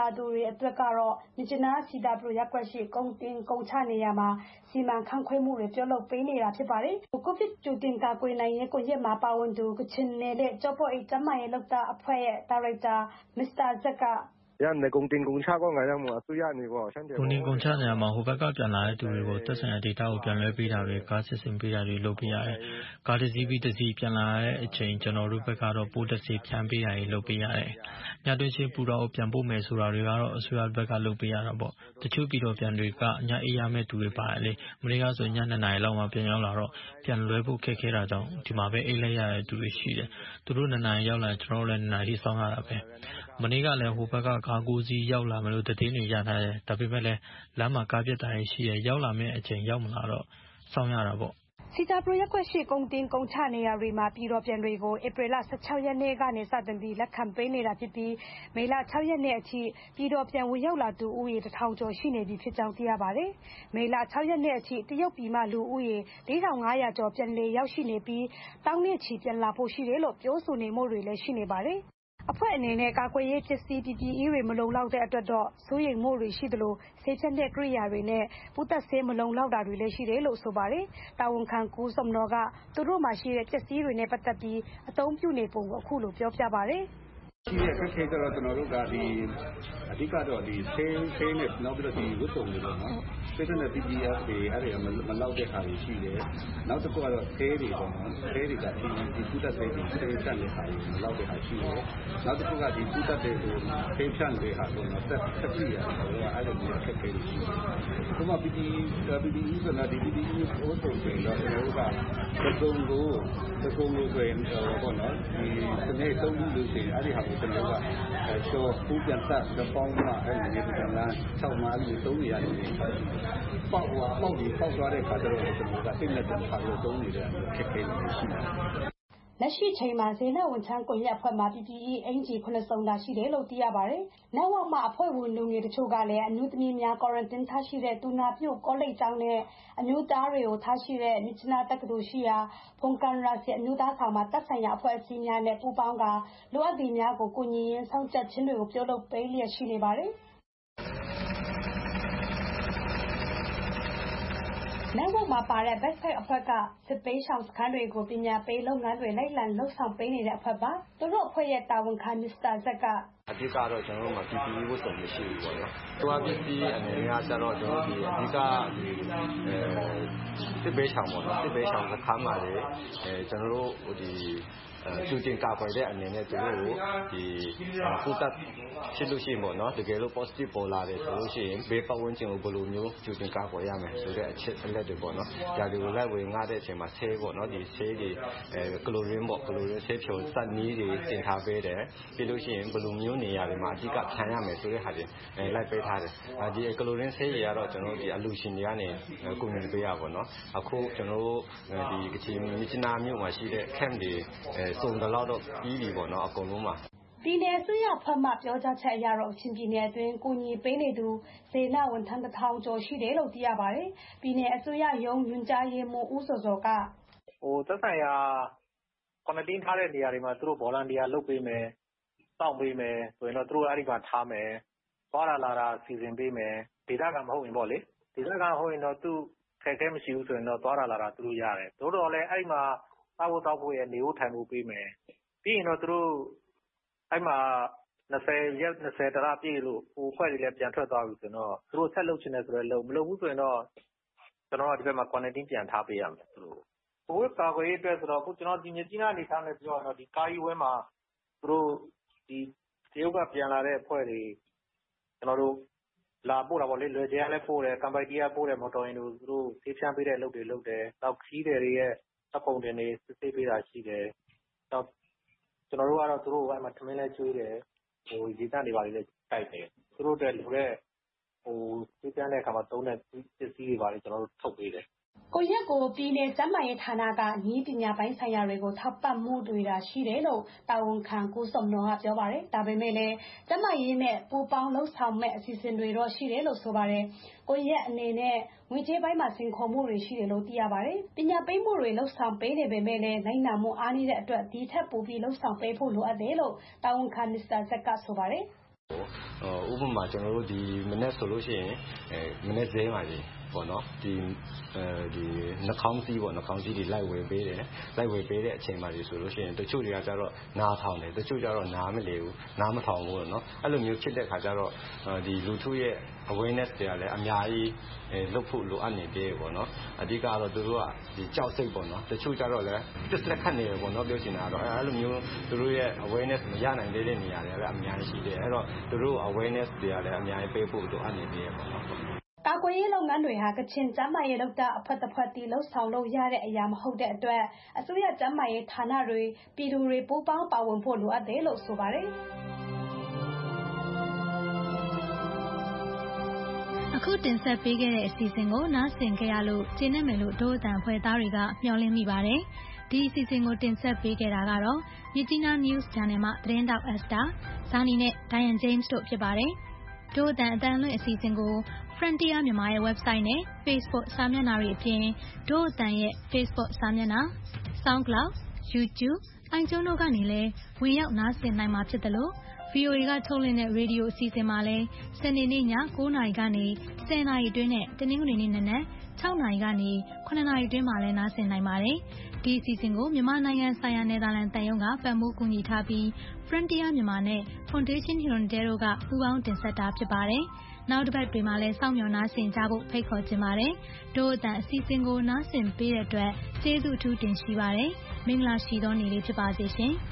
N: သူတွေအတွက်ကတော့မြစ်ကြီးနားစီတာပလိုရပ်ကွက်ရှိကုန်တင်ကုန်ချနေရာမှာစီမံခန့်ခွဲမှုတွေပြုလုပ်ပေးနေတာဖြစ်ပါတယ်။ကိုဗစ်ကြိုတင်ကာကွယ်နိုင်ရေးကွန်ရက်မှာပါဝင်သူကချင်နယ်တဲ့ကျောပို့အိတ်ကျန်းမာရေးလုပ်သားအဖွဲ့ရဲ့ဒါရိုက်တာမစ္စတာဇက်က
Q: ကုန်တင်ကုန်ချကုန်တင်ကုန်ချနေရာမှာဟိုဘက်ကပြန်လာတဲ့သူတွေကိုသက်ဆိုင်ရာဒေတာကိုပြန်လွှဲပေးတာတွေကားစစ်ဆင်ပေးတာတွေလုပ်ပေးရတယ်။ကားတစ်စီးပြီးတစ်စီးပြန်လာတဲ့အချိန်ကျွန်တော်တို့ဘက်ကတော့ပိုးတစ်စီးဖြန်းပေးတာတွေလုပ်ပေးရတယ်။ညတွင်းချင်းပူတာကိုပြန်ပို့မယ်ဆိုတာတွေကတော့အစိုးရဘက်ကလုပ်ပေးရတာပေါ့။တချို့ပြည်တော်ပြန်တွေကညအေးရမဲ့သူတွေပါတယ်လေ။မနေ့ကဆိုည2 နာရီလောက်မှပြန်ရောက်လာတော့ပြန်လွှဲဖို့ခက်ခဲတာကြောင့်ဒီမှာပဲအိတ်လိုက်ရတဲ့သူတွေရှိတယ်။သူတို့2 နာရီရောက်လာကျွန်တော်တို့လည်း2 နာရီစောင့်ရတာပဲ။မနေ့ကလည်းဟိုဘက်ကကား9 စီးရောက်လာမလို့သတင်းတွေရထားတယ်။ဒါပေမဲ့လည်းလမ်းမှာကားပြတ်တာရှိတယ်။ရောက်လာမယ့်အချိန်ရောက်မလာတော့စောင့်ရတာပေါ့
N: ။စီတာပလိုရပ်ကွက်ရှိကုန်တင်ကုန်ချနေရာတွေမှာပြည်တော်ပြန်တွေကိုဧပြီလ16 ရက်နေ့ကနေစတင်ပြီးလက်ခံပေးနေတာဖြစ်ပြီးမေလ6 ရက်နေ့အထိပြည်တော်ပြန်ဝင်ရောက်လာသူဦးရေ1000 ကျော်ရှိနေပြီဖြစ်ကြောင်းသိရပါတယ်။မေလ6 ရက်နေ့အထိတရုတ်ပြည်မှလူဦးရေ4500 ကျော်ပြန်လည်ရောက်ရှိနေပြီးတောင်းနဲ့ချီပြန်လာဖို့ရှိတယ်လို့ပြောဆိုနေမှုတွေလည်းရှိနေပါတယ်။အဖွဲ့အနေနဲ့ကာကွယ်ရေးပစ္စည်း PPE တွေမလုံလောက်တဲ့အတွက်တော့စိုးရိမ်မှုတွေရှိသလိုဆေးဖြတ်တဲ့ကိရိယာတွေနဲ့ပုသက်ဆေးမလုံလောက်တာတွေလည်းရှိတယ်လို့ဆိုပါတယ်။တာဝန်ခံကူစုံတော်ကသူတို့မှရှိတဲ့ပစ္စည်းတွေနဲ့ပတ်သက်ပြီးအသုံးပြုနေပုံကိုအခုလိုပြောပြပါတယ်။
O: ရှိတဲ့အခက်အခဲကျတော့ကျွန်တော်တို့ကအဓိကတော့ဆေးနဲ့နောက်ပြီးတော့ဝတ်စုံတွေပေါ့နော်ဆေးနဲ့ PPF တွေအဲ့ဒါမလောက်တဲ့ခါတွေရှိတယ်နောက်တစ်ခုကတော့ဆေးတွေပေါ့နော်ဆေးတွေကဒီကုသဆေးတွေဆေးဖြန့်တဲ့ခါတွေမလောက်တဲ့ခါရှိတယ်နောက်တစ်ခုကဒီကုသတဲ့ကိုဆေးဖြန့်တဲ့ခါပေါ့နော်သက်ပြည့်ရတယ်ဆိုတော့အဲ့လိုမျိုးအခက်အခဲတွေရှိတယ်ဒီမှာ PPE ဆိုတာဒီ PPE ဝတ်စုံတွေတော့ကျွန်တော်တို့ကသကုံကိုဆိုရင်ပေါ့နော်ဒီစနေသုံးလို့ရှိရင်အဲ့ဒီဟာကိုကျွန်တော်ကရှော့ပူးပြန်ဆက်တဲ့ပေါင်းမှာအဲ့ဒီကလမ်း6မှာအဲ့ဒီသုံးနေရတယ်ပေါက်သွားတဲ့ခါကျတော့ကျွန်တော်ကသိနေတယ်ခါလို့သုံးနေတဲ့အခက်အခဲတွေရှိတယ်
N: လက်ရှိချိန်မှာဇေနဝန်ချမ်းကွန်ရက်အဖွဲ့မှာ PPE အင်ဂျီ9 စုံသာရှိတယ်လို့သိရပါတယ်။နောက်ဝမှာအဖွဲ့ဝင်လူငယ်တချို့ကလည်းအမျိုးသမီးများ quarantine ထားရှိတဲ့တူနာပြုတ်ကောလိပ်ကျောင်းနဲ့အမျိုးသားတွေကိုထားရှိတဲ့မြစ်ကြီးနားတက္ကသိုလ်ရှိရာဖုန်ကန်ရာစီအမျိုးသားဆောင်မှာတပ်ဆိုင်ရာအဖွဲ့အစည်းများနဲ့ပူးပေါင်းကလိုအပ်သူများကိုကူညီရင်းဆောင်ချက်ခြင်းတွေကိုပြုလုပ်ပေးလျက်ရှိနေပါတယ်။နောက်ဝမှာပါတဲ့ backside အဖွဲ့ကစစ်ပေးရှောင်စခန်းတွေကိုပညာပေးလုပ်ငန်းတွေလိုက်လံလှုပ်ဆောင်ပေးနေတဲ့အဖွဲ့ပါသူတို့အဖွဲ့ရဲ့တာဝန်ခံမစ္စတာဇက်ကအ
M: ဓိကတော့ကျွန်တော်တို့မှာ PPE ဝတ်စုံမရှိဘူးပေါ့နော်။တွားပစ္စည်းအနေနဲ့ကျတော့ကျွန်တော်ဒီအဓိကစစ်ပေးရှောင်ပေါ့နော်။စစ်ပေးရှောင်စခန်းမှာလေကျွန်တော်တို့ဒီကျူတင်ကာကွယ်တဲ့အနေနဲ့သူတို့ကိုဒီကုသဖြစ်လို့ရှိရင်ပေါ့နော်တကယ်လို့ positive ပေါ်လာတယ်ဆိုလို့ရှိရင်ဘေးပတ်ဝန်းကျင်ကိုဘယ်လိုမျိုးကျူတင်ကာကွယ်ရမယ်ဆိုတဲ့အချက်အလက်တွေပေါ့နော်။ဒါတွေကိုလိုက်ဝေငှတဲ့အချိန်မှာဆေးပေါ့နော်ဒီဆေးတွေကလိုရင်းပေါ့ကလိုရင်းဆေးဖြုံစက်နည်းတွေတင်ထားပေးတယ်ပြီးလို့ရှိရင်ဘယ်လိုမျိုးနေရာတွေမှာအဓိကခံရမယ်ဆိုတဲ့ဟာတွေလိုက်ပေးထားတယ်။ဒီကလိုရင်းဆေးတွေကတော့ကျွန်တော်တို့ဒီအလူရှင်တွေကနေကူညီပေးရပါတော့။အခုကျွန်တော်တို့ဒီကချင်မြစ်ကြီးနားမြို့မှာရှိတဲ့ camp တွေစုံတလောက်တော့ပြီးပြီပေါ့နော်အကုန်လုံးမှာ
N: ပြည်နယ်အစိုးရဖွဲ့မှပြောကြားချက်အရတော့ချင်းပြည်နယ်အတွင်းကူညီပေးနေသူစေနာဝန်ထမ်း1000 ကျော်ရှိတယ်လို့သိရပါတယ်။ပြည်နယ်အစိုးရရုံးညွှန်ကြားရေးမှူးဦးစောစောက
R: သက်ဆိုင်ရာquarantine ထားတဲ့နေရာတွေမှာသူတို့ volunteer လုပ်ပေးမယ်စောင့်ပေးမယ်ဆိုရင်တော့သူတို့အဲ့ဒီမှာထားမယ်သွားလာတာစီစဉ်ပေးမယ်ဒေသခံမဟုတ်ရင်ပေါ့လေဒေသခံဟုတ်ရင်တော့သူခက်ခဲမရှိဘူးဆိုရင်တော့သွားလာတာသူတို့ရတယ်တို့တော့လည်းအဲ့မှာစားဖို့တောက်ဖို့ရနေဖို့ထိုင်ဖို့ပေးမယ်ပြီးရင်တော့သူတို့အဲ့မှာ20 ရက် 20 တရပြည့်လို့ဟိုဖွဲ့တွေလည်းပြန်ထွက်သွားပြီဆိုတော့သူတို့ဆက်လုပ်ချင်တယ်ဆိုတော့မလုပ်ဘူးဆိုရင်တော့ကျွန်တော်ကဒီဘက်မှာ quarantine ပြန်ထားပေးရမယ်သူတို့ဘိုးကာကွယ်ရေးအတွက်ဆိုတော့ကျွန်တော်ဒီမြကြီးနားအနေထားနဲ့ပြောတော့ဒီကားကြီးဝဲမှာသူတို့ဒီတရုတ်ကပြန်လာတဲ့အဖွဲ့တွေကျွန်တော်တို့လာပို့တာပေါ့လေလွယ်ကျန်းလည်းပို့တယ်ကမ်ပိုက်တီးယားပို့တယ်မော်တော်ယာဉ်တို့သူတို့ဆေးဖြန်းပေးတဲ့လုပ်တွေလုပ်တယ်နောက်ခီးတွေရဲ့အပုံတင်တွေစစ်ဆေးပေးတာရှိတယ်နောက်ကျွန်တော်တို့ကတော့သူတို့အဲ့မှာထမင်းလဲကျွေးတယ်ဟိုဒီတက်နေပါလေတိုက်တယ်သူတို့တဲ့လူတဲ့ဟိုဆေးဖြန်းတဲ့အခါမှာသုံးတဲ့ပစ္စည်းတွေပါလေကျွန်တော်တို့ထုတ်ပေးတယ်
N: ကိုရက်ကိုပြည်နယ်ကျန်းမာရေးဌာနကနည်းပညာပိုင်းဆိုင်ရာတွေကိုထောက်ပံ့မှုတွေရှိတယ်လို့တာဝန်ခံကိုစုံတော်ကပြောပါတယ်။ဒါပေမဲ့လည်းကျန်းမာရေးနဲ့ပူးပေါင်းလှုပ်ဆောင်မဲ့အစီအစဉ်တွေတော့ရှိတယ်လို့ဆိုပါတယ်။ကိုရက်အနေနဲ့ငွေကြေးပိုင်းမှာစင်ခေါ်မှုတွေရှိတယ်လို့သိရပါတယ်။ပညာပေးမှုတွေလှုပ်ဆောင်ပေးနေပေမဲ့လည်းနိုင်နာမှုအားနည်းတဲ့အတွက်ဒီထက်ပိုပြီးလှုပ်ဆောင်ပေးဖို့လိုအပ်တယ်လို့တာဝန်ခံမစ္စတာဇက်ကဆိုပါတယ်။
M: ဥပမာကျွန်တော်တို့ဒီမနေ့ဆိုလို့ရှိရင်မနေ့ဈေးမှာကြီးပေါ့နော်ဒီနှာခေါင်းစည်းပေါ့နှာခေါင်းစည်းတွေလိုက်ဝယ်ပေးတယ်လိုက်ဝယ်ပေးတဲ့အချိန်မှာဒီဆိုလို့ရှိရင်တချို့တွေကကျတော့နားထောင်တယ်တချို့ကျတော့နားမလည်ဘူးနားမထောင်ဘူးပေါ့နော်အဲ့လိုမျိုးဖြစ်တဲ့ခါကျတော့ဒီလူထုရဲ့ awareness တွေကလည်းအများကြီးလုပ်ဖို့လိုအပ်နေသေးတယ်ပေါ့နော်အဓိကတော့သူတို့ကဒီကြောက်စိတ်ပေါ့နော်တချို့ကျတော့လည်းတစ်လက်ခတ်နေတယ်ပေါ့နော်ပြောချင်တာတော့အဲ့လိုမျိုးသူတို့ရဲ့ awareness မရနိုင်သေးတဲ့နေရာတွေလည်းအများကြီးရှိတယ်အဲ့တော့သူတို့ awareness တွေကလည်းအများကြီးပေးဖို့လိုအပ်နေသေးတယ်ပေါ့နော်
N: ကာကွယ်ရေးလုပ်ငန်းတွေဟာကချင်ကျန်းမာရေးလုပ်သားအဖွဲ့တစ်ဖွဲ့တည်လှုပ်ဆောင်လို့ရတဲ့အရာမဟုတ်တဲ့အတွက်အစိုးရကျန်းမာရေးဌာနတွေပြည်သူတွေပူးပေါင်းပါဝင်ဖို့လိုအပ်တယ်လို့ဆိုပါတယ်
L: အခုတင်ဆက်ပေးခဲ့တဲ့အစီအစဉ်ကိုနားဆင်ကြရလို့ကျေနပ်မယ်လို့ဒို့အတန်ဖွဲ့သားတွေကမျှော်လင့်မိပါတယ်ဒီအစီအစဉ်ကိုတင်ဆက်ပေးခဲ့တာကတော့မြစ်ကြီးနား News Channel မှသတင်းတောက်အက်စတာဇာနီနဲ့ Diane James တို့ဖြစ်ပါတယ်ဒို့အတန်အတန်လွင့်အစီအစဉ်ကို Frontier မြန်မာရဲ့ website နဲ့ Facebook စာမျက်နှာတွေအပြင်ဒို့အတန်ရဲ့ Facebook စာမျက်နှာ SoundCloud YouTube iTunes တို့ကနေလည်းဝင်ရောက်နားဆင်နိုင်မှာဖြစ်တယ်လို့VOA ကထုတ်လွှင့်တဲ့ရေဒီယိုအစီအစဉ်မှာလည်းစနေနေ့ည9:00 နာရီကနေ10:00 နာရီအတွင်းနဲ့တနင်္ဂနွေနေ့နနက်6:00 နာရီကနေ9:00 နာရီအတွင်းမှာလည်းနားဆင်နိုင်ပါတယ်။ဒီအစီအစဉ်ကိုမြန်မာနိုင်ငံဆိုင်ရာနယ်သာလန်တန်ယုံကပံ့ပိုးကူညီထားပြီး Frontier မြန်မာနဲ့ Foundation Hirondelle တို့ကပူးပေါင်းတင်ဆက်တာဖြစ်ပါတယ်။နောက်တစ်ပတ်တွေမှာလည်းစောင့်မျှော်နားဆင်ကြဖို့ဖိတ်ခေါ်ချင်ပါတယ်။ဒို့အတန်အစီအစဉ်ကိုနားဆင်ပေးတဲ့အတွက်ကျေးဇူးအထူးတင်ရှိပါတယ်။မင်္ဂလာရှိသောနေ့လေးဖြစ်ပါစေရှင်။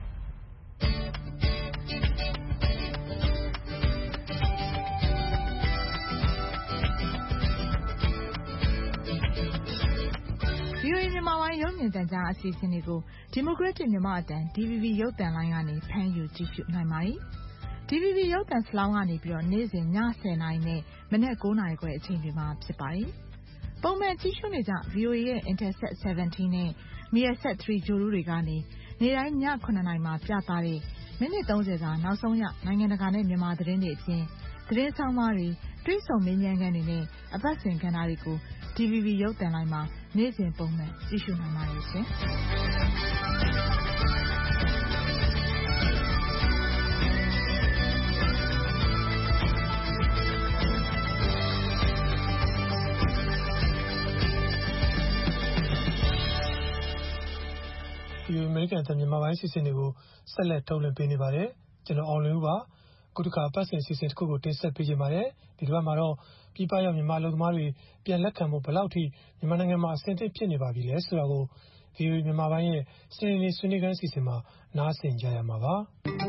B: VOA မြန်မာပိုင်းရုပ်မြင်သံကြားအစီအစဉ်တွေကို Democratic မြန်မာအတန် DVB ရုပ်သံလိုင်းကနေဖမ်းယူကြည့်ရှုနိုင်ပါတယ်။ DVB ရုပ်သံစလောင်းကနေပြီးတော့နေ့စဉ်ည10:00 နာရီနဲ့မနက်9:00 နာရီခွဲအချိန်တွေမှာဖြစ်ပါတယ်။ပုံမှန်ကြည့်ရှုနေကြ VOA ရဲ့ Intelsat 17နဲ့ Measat 3 ဂြိုလ်တုတွေကနေနေ့တိုင်းည9:00 နာရီမှာပြသတဲ့မိနစ်30စာနောက်ဆုံးရနိုင်ငံတကာနဲ့မြန်မာသတင်းတွေအပြင်သတင်းဆောင်မတွေတွေ့ဆုံမေးမြန်းခန်းတွေနဲ့အပတ်စဉ်ကဏ္ဍတွေကို DVB ရုပ်သံလိုင်းမှာနေ့စဉ်ပုံမှန်ကြည့်ရှုနိုင်ပါတယ်ရှင်
S: ဒီအမေရိကန်တမြန်မာပိုင်းစီစဉ်တွေကိုဆက်လက်ထုတ်လွှင့်ပေးနေပါတယ်ကျွန်တော်အောင်လင်းဦးပါခုတစ်ခါပတ်စဉ်စီစဉ်တစ်ခုကိုတင်ဆက်ပေးကြပါမယ်ဒီတစ်ပတ်မှာတော့ပြည်ပရောက်မြန်မာလူသမားတွေပြန်လက်ခံဖို့ဘယ်လောက်ထိမြန်မာနိုင်ငံမှာအဆင်သင့်ဖြစ်နေပါပြီလဲဆိုတာကို VOA မြန်မာပိုင်းရဲ့စနေနေ့ဆွေးနွေးခန်းစီစဉ်မှာနားဆင်ကြရမှာပါ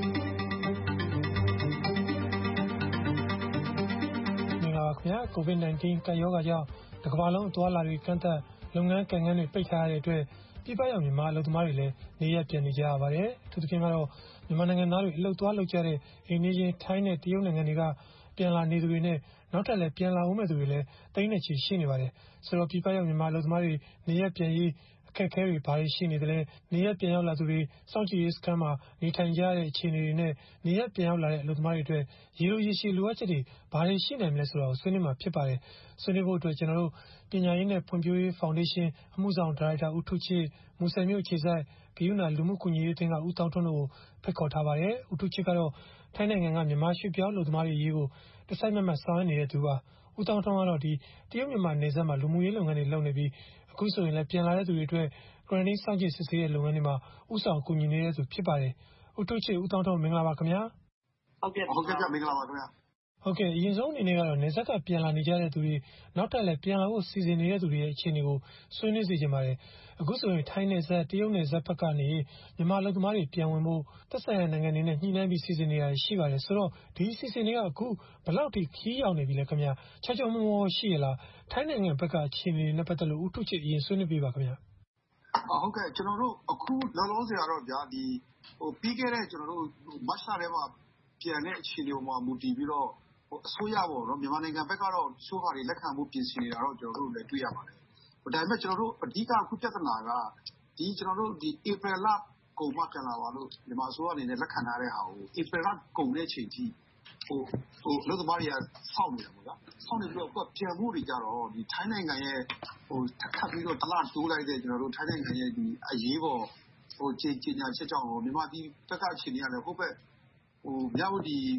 S: မင်္ဂလာပါခင်ဗျာ COVID-19 ကပ်ရောဂါကြောင့်တစ်ကမ္ဘာလုံးအသွားအလာတွေကန့်သတ်လုပ်ငန်းကိုင်ငန်းတွေပိတ်ထားရတဲ့အတွက်ပြည်ပရောက်မြန်မာလူသမားတွေလည်းနေရပြန်နေကြရပါတယ်အထူးသဖြင့်ကတော့မြန်မာနိုင်ငံသားတွေအလုပ်သွားလုပ်ကြတဲ့အိမ်နီးချင်းထိုင်းနဲ့တရုတ်နိုင်ငံတွေကပြန်လာနေသူတွေနဲ့နောက်ထပ်လည်းပြန်လာဦးမဲ့သူတွေလည်းတိတ်နေချီရှိနေပါတယ်ဆိုတော့ပြည်ပရောက်မြန်မာလူသမားတွေနေရပြန်ရေးအခက်အခဲတွေဘာတွေရှိနေတယ်လဲနေရပြန်ရောက်လာသူတွေစောင့်ကြည့်ရေးစခန်းမှာနေထိုင်ကြတဲ့အခြေအနေတွေနဲ့နေရပြန်ရောက်လာတဲ့အလုပ်သမားတွေအတွက်ရေလိုရေရှည်လိုအပ်ချက်တွေဘာတွေရှိနိုင်မလဲဆိုတာကိုဆွေးနွေးမှာဖြစ်ပါတယ်ဆွေးနွေးဖို့အတွက်ကျွန်တော်တို့ပညာရေးနဲ့ဖွံ့ဖြိုးရေးဖောင်ဒေးရှင်းအမှုဆောင်ဒါရိုက်တာဦးထုချစ်မူဆယ်မြို့ခြေဆိုင်ဂယုဏလူမှုကူညီရေးအသင်းကဦးတောင်ထွန်းတို့ကိုဖိတ်ခေါ်ထားပါတယ်ဦးထုချစ်ကတော့ထိုင်းနိုင်ငံကမြန်မာရွှေ့ပြောင်းလူသမားတွေအရေးကိုတစိုက်မတ်မတ်ဆောင်ရွက်နေတဲ့သူပါဦးတောင်ထွန်းကတော့ဒီတရုတ်မြန်မာနယ်စပ်မှာလူမှုရေးလုပ်ငန်းတွေလုပ်နေပြီးအခုဆိုရင်လည်းပြန်လာတဲ့သူတွေအတွက် quarantine စောင့်ကြည့်စစ်ဆေးတဲ့လုပ်ငန်းတွေမှာဦးဆောင်ကူညီနေတဲ့သူဖြစ်ပါတယ်ဦးထုချစ်ဦးတောင်ထွန်းမင်္ဂလာပါခင်ဗျာ
T: ဟုတ်ကဲ့မင်္ဂလာပါခင်ဗျာ
S: ဟုတ်ကဲ့အရင်ဆုံးအနေနဲ့ကတော့နေဆက်ကပြန်လာနေကြတဲ့သူတွေနောက်ထပ်လည်းပြန်လာဖို့စီစဉ်နေတဲ့သူတွေရဲ့အခြေအနေကိုဆွေးနွေးစီကြပါတယ်အခုဆိုရင်ထိုင်းနယ်စပ်တရုတ်နယ်စပ်ဘက်ကနေမြန်မာလူသမားတွေပြန်ဝင်ဖို့သက်ဆိုင်ရာနိုင်ငံတွေနဲ့ညှိနှိုင်းပြီးစီစဉ်နေတာရှိပါတယ်ဆိုတော့ဒီစီစဉ်တွေကအခုဘယ်လောက်ထိခီးရောက်နေပြီလဲခင်ဗျာချောချောမောမောရှိရလားထိုင်းနိုင်ငံဘက်ကအခြေအနေနဲ့ပတ်သက်လို့ဦးထုချစ်အရင်ဆွေးနွေးပြပါခင်ဗျာ
T: ဟုတ်ကဲ့ကျွန်တော်တို့အခုလောလောဆယ်ကတော့ဗျာဒီပြီးခဲ့တဲ့ကျွန်တော်တို့မတ်လထဲမှာပြန်တဲ့အခြေအနေပေါ်မှာမူတည်ပြီးတော့အစိုးရပေါ့နော်မြန်မာနိုင်ငံဘက်ကတော့ဆိုးဟာတွေလက်ခံမှုပြင်ဆင်နေတာတော့ကျွန်တော်တို့လည်းတွေ့ရပါတယ်။ဒါပေမဲ့ကျွန်တော်တို့အဓိကအခုပြဿနာကဒီကျွန်တော်တို့ဒီ April လကုန်မှပြန်လာပါလို့မြန်မာအစိုးရအနေနဲ့လက်ခံထားတဲ့ဟာကို April လကုန်တဲ့အချိန်ထိလို့သမားတွေကစောင့်နေတာပေါ့ဗျာ။စောင့်နေပြီးတော့ပြန်မှုတွေကြတော့ဒီထိုင်းနိုင်ငံရဲ့ထပ်ပြီးတော့တလတိုးလိုက်တဲ့ကျွန်တော်တို့ထိုင်းနိုင်ငံရဲ့ဒီအရေးပေါ်ကြေညာချက်ကြောင့်မြန်မာပြည်ဘက်ကအခြေအနေကလည်းဟုတ်ပဲမြဝတီ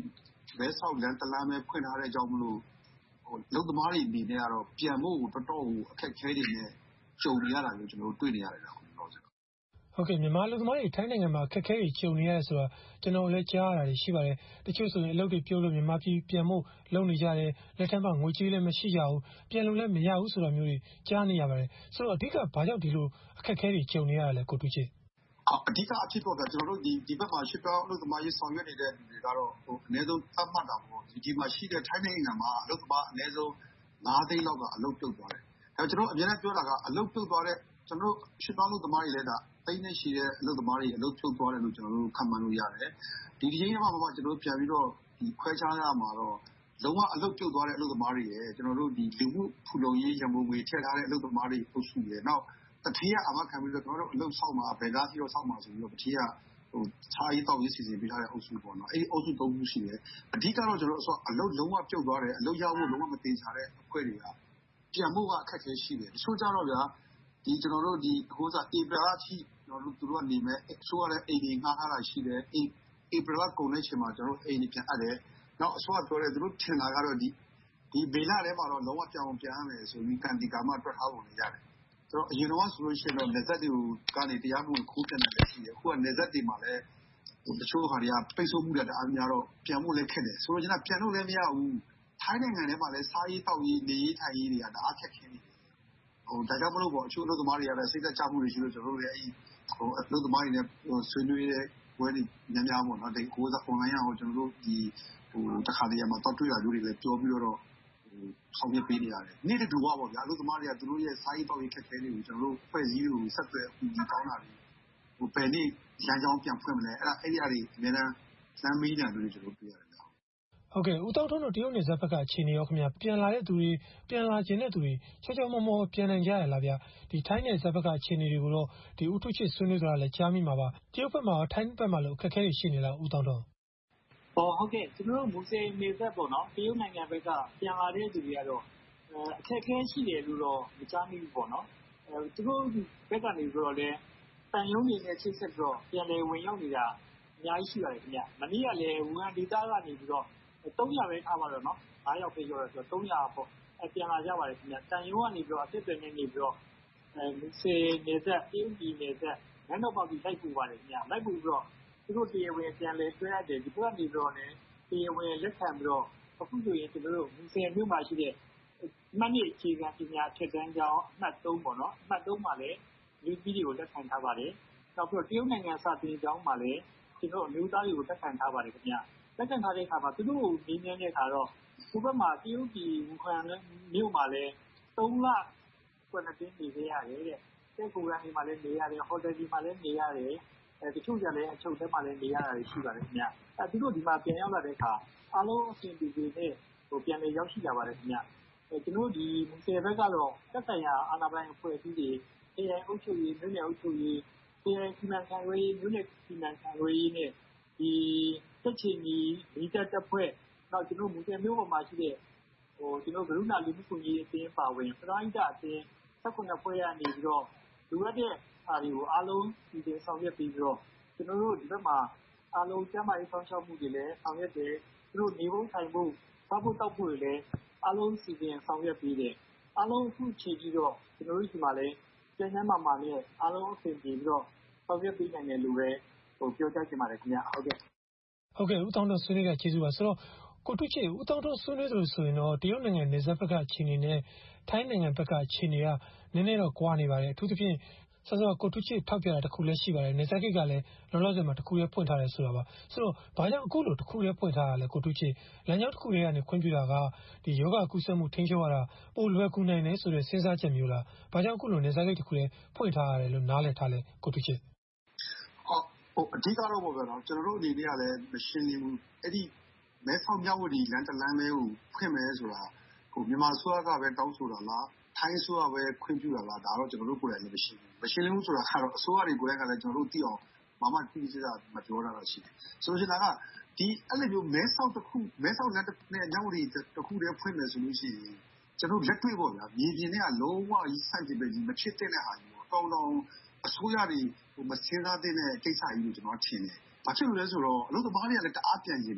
T: မဲဆောက်လမ်းတလမ်းပဲဖွင့်ထားတဲ့ကြောင့်မလို့အလုပ်သမားတွေအနေနဲ့ကတော့ပြန်ဖို့တော်တော်ကိုအခက်အခဲတွေနဲ့ကြုံနေရတာမျိုးကျွန်တော်တို့တွေ့နေရတယ်အခုလောဆယ်
S: ဟုတ်ကဲ့မြန်မာလူသမားတွေထိုင်းနိုင်ငံမှာအခက်အခဲတွေကြုံနေရတယ်ဆိုတာကျွန်တော်လည်းကြားရတာရှိပါတယ်တချို့ဆိုရင်အလုပ်တွေပြုတ်လို့မြန်မာပြည်ပြန်ဖို့လုပ်နေကြတယ်လက်ထက်မှာငွေကြေးလည်းမရှိကြဘူးပြန်လို့လည်းမရဘူးဆိုတာမျိုးတွေကြားနေရပါတယ်ဆိုတော့အဓိကဘာကြောင့်ဒီလိုအခက်အခဲတွေကြုံနေရတာလဲကိုတူချစ်
T: အဓိကအဖြစ်ပေါ့ဗျာကျွန်တော်တို့ဒီဘက်မှာရှစ်ပြောင်းအလုပ်သမားရေးဆောင်ရွက်နေတဲ့လူတွေကတော့အနည်းဆုံးသတ်မှတ်တာပေါ့ဒီမှာရှိတဲ့ထိုင်းနိုင်ငံမှာအလုပ်သမားအနည်းဆုံး9 သိန်းလောက်ကအလုပ်ပြုတ်သွားတယ်ဒါကျွန်တော်အများနဲ့ပြောတာကအလုပ်ပြုတ်သွားတဲ့ကျွန်တော်တို့ရှစ်ပြောင်းအလုပ်သမားတွေလည်းဒါသိန်းနဲ့ရှိတဲ့အလုပ်သမားတွေအလုပ်ပြုတ်သွားတယ်လို့ကျွန်တော်တို့ခံမှန်းလို့ရတယ်ဒီချိန်မှာမှကျွန်တော်တို့ပြန်ပြီးတော့ဒီခွဲခြားရမှာတော့လုံးဝအလုပ်ပြုတ်သွားတဲ့အလုပ်သမားတွေရဲ့ကျွန်တော်တို့ဒီလူမှုဖူလုံရေးရန်ပုံငွေထည့်ထားတဲ့အလုပ်သမားတွေအုပ်စုရဲ့နောက်တတိယအမခံပြီးတော့ကျွန်တော်တို့အလုပ်ဆောက်မှာဘယ်ကားစီတော့ဆောက်မှာဆိုပြီးတော့တတိယစားရေးတောက်ရေးစီစဉ်ပေးထားတဲ့အုပ်စုပေါ့နော်အဲ့ဒီအုပ်စု3ခုရှိတယ်အဓိကတော့ကျွန်တော်တို့အလုပ်လုံးဝပြုတ်သွားတယ်အလုပ်ရဖို့လုံးဝမတင်ချတဲ့အဖွဲ့တွေကပြန်ဖို့ကအခက်အခဲရှိတယ်တချို့ကြတော့ဗျာဒီကျွန်တော်တို့ဒီဟိုစားဧပြီလအထိကျွန်တော်တို့သူတို့ကနေမဲ့ဆိုရတဲ့အိမ်တွေငှားထားတာရှိတယ်ဧပြီလကုန်တဲ့ချိန်မှာကျွန်တော်တို့အိမ်တွေပြန်အပ်တယ်နောက်အစိုးရပြောတယ်သူတို့ထင်တာကတော့ဒီမေလထဲမှာတော့လုံးဝပြန်ရမယ်ဆိုပြီးကန်ဒီကာမှတွက်ထားပုံနေရတယ်ဆိုတော့အရင်တော့ဆိုလို့ရှိရင်တော့နေဆက်တွေကနေတရားမဝင်ခိုးပြန်တယ်ရှိတယ်အခုကနေဆက်တွေမှာလည်းတချို့ဟာတွေကပိတ်ဆို့မှုတွေတအားများတော့ပြန်ဖို့လည်းခက်တယ်ဆိုတော့ကျွန်တော်ပြန်လို့လည်းမရဘူးထိုင်းနိုင်ငံထဲမှာလည်းစားရေးတောက်ရေးနေရေးထိုင်ရေးတွေကတအားခက်ခဲနေတယ်ဒါကြောင့်မလို့ပေါ့အချို့အလုပ်သမားတွေကလည်းစိတ်သက်သာမှုတွေရှိလို့ကျွန်တော်တို့လည်းအဲ့အလုပ်သမားတွေနဲ့ဆွေးနွေးတဲ့ဝဲတွေများပေါ့နော်ဒီကိုယ်စား online ရောကျွန်တော်တို့ဒီတခါတည်းမှာတော့တွေ့တာမျိုးတွေလည်းပြောပြီးတော့ဆောင်ရွက်ပေးနေရတယ်။နေ့တူပေါ့ဗျာအလုပ်သမားတွေကသူတို့ရဲ့စာရေးပေါက်ရေးခက်ခဲတွေကိုကျွန်တော်တို့ဖွဲ့စည်းတွေကိုဆက်သွယ်အကူအညီတောင်းတာတွေဘယ်နေ့ရန်ကြောင်းပြန်ဖွင့်မလဲအဲ့ဒီအရာတွေအများအားစမ်းမေးနေတာတွေကျွန်တော်တွေ့ရတယ်
S: ဟုတ်ကဲ့ဦးတောင်းထွန်းတို့တရုတ်နေဆက်ဘက်ကအခြေအနေရောခင်ဗျာပြန်လာတဲ့သူတွေပြန်လာခြင်းတဲ့သူတွေချောချောမောမောပြန်နိုင်ကြရလားဗျာဒီထိုင်းနေဆက်ဘက်ကအခြေအနေတွေကိုတော့ဒီဦးထုချစ်ဆွေးနွေးကြတာလည်းကြားမိမှာပါတရုတ်ဘက်မှာထိုင်းဘက်မှာလည်းအခက်အခဲတွေရှိနေလားဦးတောင်းထွန်း
U: ဟုတ်ကဲ့ကျွန်တော်တို့မူဆယ်နေဆက်ပေါ့နော်တရုတ်နိုင်ငံဘက်ကပြန်လာတဲ့သူတွေကတော့အခက်အခဲရှိတယ်လို့တော့မကြားမိဘူးပေါ့နော်သူတို့ဘက်ကနေပြီးတော့လည်းတန်ရုံးနေနဲ့ချိတ်ဆက်ပြီးတော့ပြန်လည်ဝင်ရောက်နေတာအများကြီးရှိပါတယ်ခင်ဗျမနေ့ကလည်းဝူဟန်ဒေသကနေပြီးတော့300ပဲထားပါတော့နော်9ယောက်ပဲပြောရဆိုတော့300ပေါ့ပြန်လာကြပါတယ်ခင်ဗျတန်ရုံးကနေပြီးတော့အစ်စ်တွေနေပြီးတော့မူဆယ်နေဆက်တရုတ်ပြည်နေဆက်နန်းတော်ပေါက်ကြီးလိုက်ပူပါတယ်ခင်ဗျလိုက်ပူပြီးတော့သူတို့တရားဝင်ပြန်လည်တွဲရတယ်ဒီဘက်ကနေပြီးတော့လည်းတရားဝင်လက်ခံပြီးတော့အခုဆိုရင်ကျွန်တော်တို့မူဆယ်မြို့မှာရှိတဲ့မှတ်နှစ်အခြေခံပညာထက်တန်းကျောင်းအမှတ်3ပေါ့နော်အမှတ်3မှာလည်းလူကြီးတွေကိုလက်ခံထားပါတယ်နောက်ပြီးတော့တရုတ်နိုင်ငံစာသင်ကျောင်းမှာလည်းကျွန်တော်အမျိုးသားတွေကိုလက်ခံထားပါတယ်ခင်ဗျလက်ခံထားတဲ့အခါမှာသူတို့ကိုနည်းနည်းတဲ့အခါတော့ဒီဘက်မှာတရုတ်ပြည်ဝူဟန်မြို့မှာလည်း3 လကွာရန်တင်းနေခဲ့ရတယ်တဲ့တဲ့ကိုရန်ဒီမှာလည်းနေရတယ်ဟိုတယ်ဒီမှာလည်းနေရတယ်တချို့ကြလည်းအချုပ်ထဲမှာလည်းနေရတာရှိပါတယ်ခင်ဗျသူတို့ဒီမှာပြန်ရောက်လာတဲ့အခါအားလုံးအဆင်ပြေပြေနဲ့ပြန်လည်ရောက်ရှိလာပါတယ်ခင်ဗျကျွန်တော်ဒီမူဆယ်ဘက်ကတော့သက်ဆိုင်ရာအာဏာပိုင်အဖွဲ့အစည်းတွေAIအုပ်ချုပ်ရေးမြို့နယ်အုပ်ချုပ်ရေး AI စီမံခန့်ခွဲရေးမြို့နယ်စီမံခန့်ခွဲရေးနဲ့ဒီတက်ချင်ကြီးမိသက်တပ်ဖွဲ့နောက်ကျွန်တော်မူဆယ်မြို့ပေါ်မှာရှိတဲ့ကျွန်တော်ကရုဏာလူမှုကွန်ရက်အသင်းပါဝင်ပရိုင်းတာအသင်း19ဖွဲ့ရနေပြီးတော့လူရတဲ့အားတွေကိုအားလုံးဒီတင်ဆောင်ရွက်ပြီးတော့ကျွန်တော်တို့ဒီဘက်မှာအားလုံးကျန်းမာရေးဆောင်ရှောက်မှုတွေလည်းဆောင်ရွက်တယ်သူတို့နေဖို့ထိုင်ဖို့စားဖို့တောက်ဖို့တွေလည်းအားလုံးစီစဉ်ဆောင်ရွက်ပြီးတယ်အားလုံးအခုချိန်ပြီးတော့ကျွန်တော်တို့ဒီမှာလည်းကျန်းမာမာနဲ့အားလုံးအဆင်ပြေပြီးတော့ဆောင်ရွက်ပေးနိုင်တယ်လို့ပဲပြောကြားချင်ပါတယ်ခင်ဗျဟုတ်ကဲ့
S: ဦးတောင်းတော့ဆွေးနွေးတာကျေးဇူးပါဆိုတော့ကိုထုချစ်ဦးတောင်းတော့ဆွေးနွေးသလိုဆိုရင်တော့တရုတ်နိုင်ငံနေဆက်ဘက်ကအခြေအနေနဲ့ထိုင်းနိုင်ငံဘက်ကအခြေအနေကနည်းနည်းတော့ကွာနေပါတယ်အထူးသဖြင့်ဆောစောကိုထုချစ်ထောက်ပြတာတစ်ခုလည်းရှိပါတယ်နေဆက်ကိတ်ကလည်းလောလောဆယ်မှာတစ်ခုလည်းဖွင့်ထားတယ်ဆိုတာပါဆိုတော့ဘာကြောင့်အခုလိုတစ်ခုလည်းဖွင့်ထားတာလဲကိုထုချစ်လမ်းကြောင်းတစ်ခုလေးကနေခွင့်ပြုတာကဒီယောဂကုသမှုထိန်းချုပ်ရတာပိုလွယ်ကူနိုင်တယ်ဆိုတဲ့စဉ်းစားချက်မျိုးလားဘာကြောင့်အခုလိုနေဆက်ကိတ်တစ်ခုလည်းဖွင့်ထားရတယ်လို့နားလည်ထားလဲကိုထုချစ်
T: အဓိကတော့ပေါ့ဗျာနော်ကျွန်တော်တို့အနေနဲ့ကလည်းမရှင်းလင်းဘူးအဲ့ဒီမဲဆောက်မြောက်ဝတီလမ်းတစ်လမ်းပဲကိုဖွင့်မယ်ဆိုတာမြန်မာဆိုရကပဲတောင်းဆိုတာလားထိုင်းဆိုရပဲခွင့်ပြုတာလားဒါတော့ကျွန်တော်တို့ကိုယ်တိုင်လည်းမရှင်းဘူးမရှင်းလင်းဘူးဆိုတာကတော့အစိုးရတွေကိုယ်တိုင်ကလည်းကျွန်တော်တို့သိအောင်ဘာမှသိစိတ်မပြောတာတော့ရှိတယ်ဆိုလို့ရှိရင်ဒီအဲ့လိုမျိုးမဲဆောက်လမ်းနဲ့မြောက်ဝတီတစ်ခုတည်းဖွင့်မယ်ဆိုလို့ရှိရင်ကျွန်တော်လက်တွေ့ပေါ့ဗျာမြေပြင်နဲ့ကလုံးဝကြီးဆန့်ကျင်ပဲကြီးမဖြစ်တဲ့ဟာကြီးပေါ့တောင်းအစိုးရတွေမစင်းစားတဲ့ကိစ္စကြီးလို့ကျွန်တော်ထင်တယ်။ဘာဖြစ်လို့လဲဆိုတော့အလုပ်သမားတွေကလည်းတအားပြန်ကျင်နေတယ်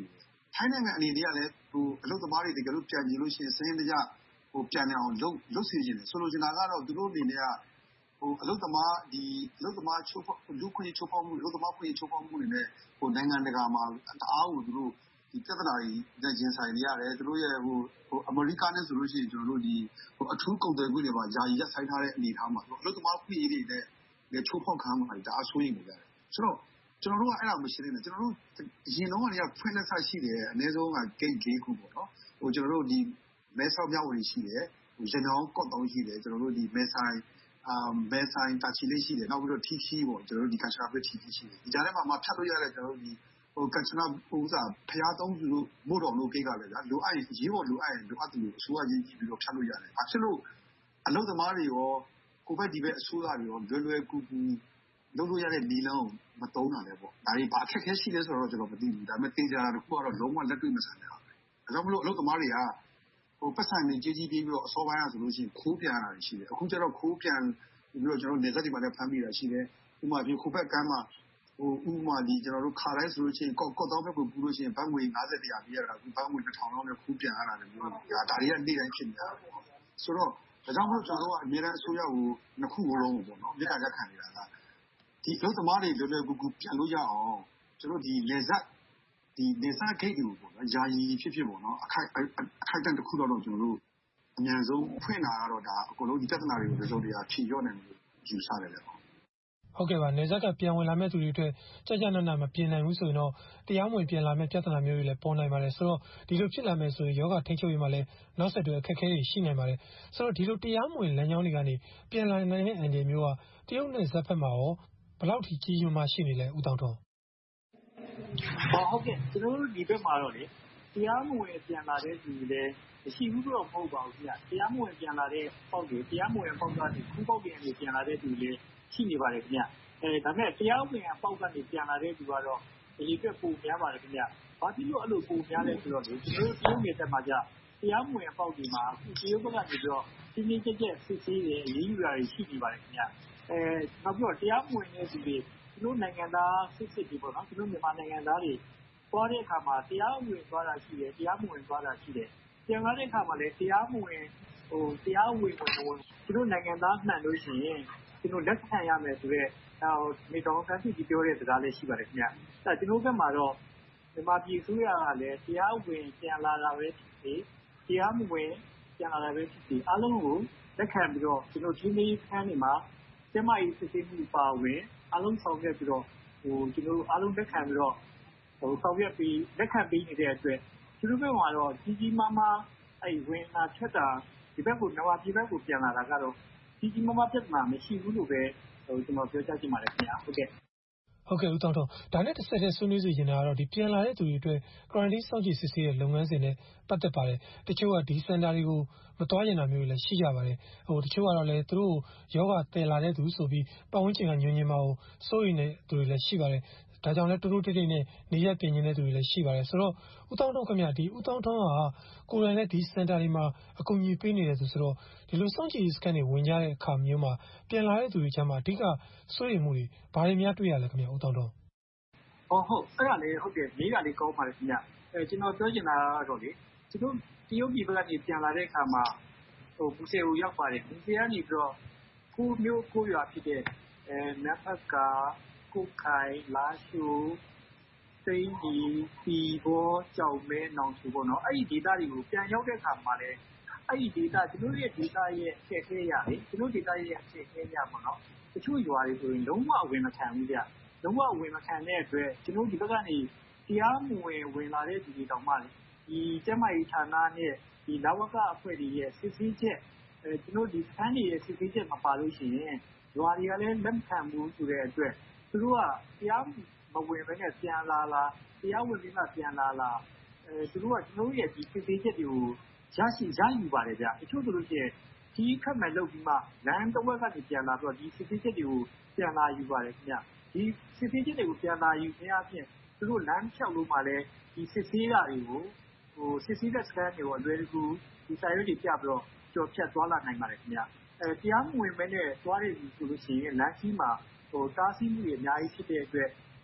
T: ထိုင်းနိုင်ငံအနေနဲ့ကလည်းအလုပ်သမားတွေတကယ်လို့ပြန်ကြည့်လို့ရှိရင်စနစ်တကျပြန်နေအောင်လုပ်စေချင်တယ်ဆိုလိုချင်တာကတော့သူတို့အနေနဲ့ကအလုပ်သမားချိုးဖောက်လူခွင့်ချိုးဖောက်မှုအလုပ်သမားခွင့်ချိုးဖောက်မှုတွေနဲ့နိုင်ငံတကာမှာတအားကိုသူတို့ဒီပြဿနာတွေနဲ့ရင်ဆိုင်နေရတယ်သူတို့ရဲ့အမေရိကနဲ့ဆိုလို့ရှိရင်ကျွန်တော်တို့ဒီအထူးကုန်သွယ်ခွင့်တွေပါယာယီရပ်ဆိုင်းထားတဲ့အနေအထားမှာအလုပ်သမားခွင့်ရေးတွေနဲ့ချိုးဖောက်ခံမှာဒါအဆိုးရင်နေကြတယ်ဆိုတော့ကျွန်တော်တို့ကအဲ့ဒါမရှိသေးဘူးကျွန်တော်တို့အရင်တော့ကဖွင့်လက်ဆက်ရှိတယ်အနည်းဆုံးက gate 4 ခုပေါ့နော်ကျွန်တော်တို့ဒီမဲဆောက်မြောက်ဝတီရှိတယ်ရန်ကုန်ကော့တောင်းရှိတယ်ကျွန်တော်တို့ဒီမဲဆိုင်တာချီလေးရှိတယ်နောက်ပြီးတော့ထီခီပေါ့ကျွန်တော်တို့ဒီကန်ချနာဘက်ထီခီရှိတယ်ဒီကြားထဲမှာဖြတ်လို့ရတဲ့ကျွန်တော်တို့ဒီကန်ချနာဖျားသုံးစုလို့မို့တော်လို့ကိတ်ကလည်းဗျာလိုအပ်ရင်ရေးပေါ်လိုအပ်ရင်လိုအပ်သူကိုအစိုးရချင်းကြည့်ပြီးတော့ဖြတ်လို့ရတယ်ဘာဖြစ်လို့အလုပ်သမားတွေရောကိုဘက်ဒီဘက်အစိုးရတွေရောလွယ်ကူလုပ်လို့ရတဲ့နီလန်းကိုမတုံးတာလည်းပေါ့ဒါတွေဘာအခက်အခဲရှိလဲဆိုတော့ကျွန်တော်မသိဘူးဒါပေမဲ့တင်ကြတာတခုကတော့လုံးဝလက်တွေ့မဆန်တဲ့ဟာပဲဒါကြောင့်မလို့အလုပ်သမားတွေကပတ်စံနေကြီးပြီးတော့အစောပိုင်းရဆိုလို့ရှိရင်ခိုးပြန်ရတာရှိတယ်အခုကျတော့ခိုးပြန်ပြီးတော့ကျွန်တော်နေဆက်ဒီမှာလည်းဖမ်းမိတာရှိတယ်ဥပမာဒီခိုးဘက်ကမ်းမှာဥပမာဒီကျွန်တော်တို့ခါတိုင်းဆိုလို့ရှိရင်ကော့တောင်းဘက်ကိုပူလို့ရှိရင်ဘတ်ငွေ50တရားပြရတာအခုဘတ်ငွေ1000လောက်နဲ့ခိုးပြန်ရတာလည်းမျိုးဒါတွေကနေ့တိုင်းဖြစ်နေတာဆိုတော့ဒါကြောင့်မို့ကျွန်တော်တို့ကအများအားအစိုးရကိုနှစ်ခုလုံးပေါ့နော်မြေတားရက်ခံနေတာကဒီအလုပ်သမားတွေလွယ်ကူပြန်လို့ရအောင်ကျွန်တော်ဒီလေဆက်ဒီနေစားဂိတ်တွေကိုပေါ့နော်ယာယီဖြစ်ပေါ့နော်အခိုက်အတန့်တစ်ခုတော့ကျွန်တော်တို့အများဆုံးဖွင့်လာတော့ဒါအကုန်လုံးဒီပြဿနာတွေကိုresultတွေကဖြေလျော့နိုင်လို့ယူဆတယ်လေ
S: ဟုတ်ကဲ့ပါနေဆက်ကပြန်ဝင်လာမဲ့သူတွေအတွက်ကြာနာနာမပြင်နိုင်ဘူးဆိုရင်တော့တရားမဝင်ပြန်လာမဲ့ပြဿနာမျိုးတွေလည်းပေါ်နိုင်ပါတယ်ဆိုတော့ဒီလိုဖြစ်လာမဲ့ဆိုရင်ယောဂထိန်းချုပ်ရေးမှာလည်းနောက်ဆက်တွဲအခက်အခဲတွေရှိနိုင်ပါတယ်ဆိုတော့ဒီလိုတရားမဝင်လမ်းကြောင်းတွေကနေပြန်လာနိုင်တဲ့အန်ဒီမျိုးကတရုတ်နဲ့ဇက်ဖက်မှာရောဘယ်လောက်ထိကြီးမားရှိနေလဲဦးတောင်ထွန်း
U: ဟုတ်ကဲ့ကျွန်တော်တို့ဒီဘက်မှာတော့လေတရားမဝင်ပြန်လာတဲ့သူတွေလည်းမရှိဘူးတော့မဟုတ်ပါဘူးခင်ဗျတရားမဝင်ပြန်လာတဲ့ပေါက်တွေတရားမဝင်ပေါက်ကနေခုပေါက်တွေကနေပြန်လာတဲ့သူတွေရှိနေပါတယ်ခင်ဗျဒါပေမဲ့တရားဝင်ပေါက်ကနေပြန်လာတဲ့သူကတော့ဒီလိုအတွက်ပုံများပါတယ်ခင်ဗျဘာဖြစ်လို့အဲ့လိုပုံများလဲဆိုတော့လေကျွန်တော်တို့တရုတ်နယ်တက်မှာကြတရားမဝင်ပေါက်တွေမှာအခုတရုတ်ဘက်ကနေပြီးတော့တင်းတင်းကြပ်ကြပ်စစ်ဆေးတယ်အရေးယူတာတွေရှိနေပါတယ်ခင်ဗျနောက်ပြီးတော့တရားမဝင်တဲ့သူတွေကျွန်တော်နိုင်ငံသားစစ်စစ်တွေပေါ့နော်ကျွန်တော်မြန်မာနိုင်ငံသားတွေသွားတဲ့အခါမှာတရားဝင်သွားတာရှိတယ်တရားမဝင်သွားတာရှိတယ်ပြန်လာတဲ့အခါမှာလည်းတရားမဝင်တရားဝင်ကျွန်တော်နိုင်ငံသားမှန်လို့ရှိရင်ကျွန်တော်လက်ခံရမယ်ဆိုတော့နေတော်ဆန်းစစ်ပြောတဲ့စကားလေးရှိပါတယ်ခင်ဗျအဲကျွန်တော်ဘက်မှာတော့မြန်မာပြည်ဆိုရကလည်းတရားဝင်ပြန်လာတာပဲဖြစ်စေတရားမဝင်ပြန်လာတာပဲဖြစ်စေအားလုံးကိုလက်ခံပြီးတော့ကျွန်တော်ဒီနေ့ခန်းနေမှာကျမကြီးစစ်ဆေးမှုပါဝင်အားလုံးဆောင်ရွက်ပြီးတော့ကျွန်တော်အားလုံးလက်ခံပြီးတော့ဆောင်ရွက်ပြီးလက်ခံပေးနေတဲ့အတွက်သူတို့ဘက်မှာတော့ကြီးကြီးမားမားဝင်လာချက်တာဒီဘက်ကိုနဝပြည်ဘက်ကိုပြန်လာတာကတော့ကြီးကြီးမားမားပြဿနာမရှိဘူးလို့ပဲကျွန်တော်ပြောချင်ပါတယ်ခင်ဗျာဟုတ်ကဲ့
S: ဦးတောင်ထွန်းဒါနဲ့တစ်ဆက်တည်းဆွေးနွေးစီနေတာကတော့ဒီပြန်လာတဲ့သူတွေအတွက် quarantine စောင့်ကြည့်စစ်ဆေးတဲ့လုပ်ငန်းစဉ်နဲ့ပတ်သက်ပါတယ်တချို့ကဒီစင်တာတွေကိုမသွားကျင်တာမျိုးလည်းရှိကြပါတယ်တချို့ကတော့လည်းသူတို့ယောဂတည်လာတဲ့သူဆိုပြီးပတ်ဝန်းကျင်ကညွှန်ညင်မှာကိုစိုးရိမ်တဲ့သူတွေလည်းရှိပါတယ်ဒါကြောင့်လည်းတိုးတိုးတိတ်တိတ်နဲ့နေရပြင်နေတဲ့သူတွေလည်းရှိပါတယ်ဆိုတော့ဦးတောင်ထွန်းခင်ဗျဒီဦးတောင်ထွန်းကကိုယ်တိုင်လည်းဒီစင်တာတွေမှာအကူအညီပေးနေတဲ့သူဆိုတော့ဒီလိုစောင့်ကြည့်စကန်တွေဝင်ကြတဲ့အခါမျိုးမှာပြန်လာတဲ့သူတွေချမ်းမှာအဓိကစိုးရိမ်မှုတွေဘာတွေများတွေ့ရလဲခင်ဗျဦးတောင်ထွန်း
U: ဟုတ်အဲ့ဒါလည်းဟုတ်တယ်လေးကလေးကောင်းပါတယ်ခင်ဗျကျွန်တော်ပြောချင်တာကတော့လေသူတို့တရုတ်ပြည်ဘက်ကနေပြန်လာတဲ့အခါမှာဘူဆယ်ကိုရောက်ပါတယ်ဘူဆယ်ကနေပြီးတော့ကိုရွာဖြစ်တဲ့နတ်ဖတ်ကာကုတ်ခိုင်လာရှိုးစိမ့်ဒီပီဘောကြောင်မဲနောင်ချူပေါ့နော်အဲ့ဒီဒေသတွေကိုပြန်ရောက်တဲ့အခါမှာလည်းအဲ့ဒီဒေသကျွန်တော်ရဲ့ဒေသရဲ့အခက်အခဲရလေကျွန်တော်ဒေသရဲ့အခက်အခဲရပေါ့နော်တချို့ရွာတွေဆိုရင်လုံးဝအဝင်မခံဘူးဗျလုံးဝဝင်မခံတဲ့အတွက်ကျွန်တော်ဒီဘက်ကနေတရားမဝင်လာတဲ့သူတွေတောင်မှဒီကျန်းမာရေးဌာနနဲ့ဒီလဝကအဖွဲ့တွေရဲ့စစ်ဆေးချက်ကျွန်တော်ဒီစခန်းတွေရဲ့စစ်ဆေးချက်မပါလို့ရှိရင်ရွာတွေကလည်းလက်ခံမှုဆိုတဲ့အတွက်သူတို့ကတရားမဝင်ဘဲနဲ့ပြန်လာတရားဝင်ပြီးမှပြန်လာသူတို့ကကျွန်တော်ရဲ့ဒီစစ်ဆေးချက်တွေကိုရယူပါတယ်ဗျတချို့ဆိုလို့ရှိရင်ဒီခက်မဲ့လုပ်ပြီးမှလမ်းတစ်ဝက်ကနေပြန်လာတော့ဒီစစ်ဆေးချက်တွေကိုပြန်လာယူပါတယ်ခင်ဗျဒီစစ်ဆေးချက်တွေကိုပြန်လာယူခြင်းအပြင်သူတို့လမ်းလျှောက်လို့မှလည်းဒီစစ်ဆေးတာတွေကိုစစ်ဆေးတဲ့စကန်တွေကိုအလွယ်တကူဒီစာရွက်တွေပြပြီးတော့ကြော်ဖြတ်သွားလာနိုင်ပါတယ်ခင်ဗျတရားမဝင်မဲနဲ့သွားရည်ဆိုလို့ရှိရင်လမ်းကြီးမှာတားဆီးမှုတွေအများကြီးဖြစ်တဲ့အတွက်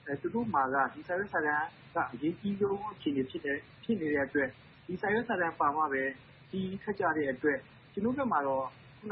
U: သူတို့မှာကဒီစာရွက်စာတမ်းကအရေးကြီးဆုံးအခြေအနေဖြစ်နေတဲ့အတွက်ဒီစာရွက်စာတမ်းပါမှပဲဒီထွက်ကြတဲ့အတွက်ကျွန်တော်တို့မှာတော့ခုန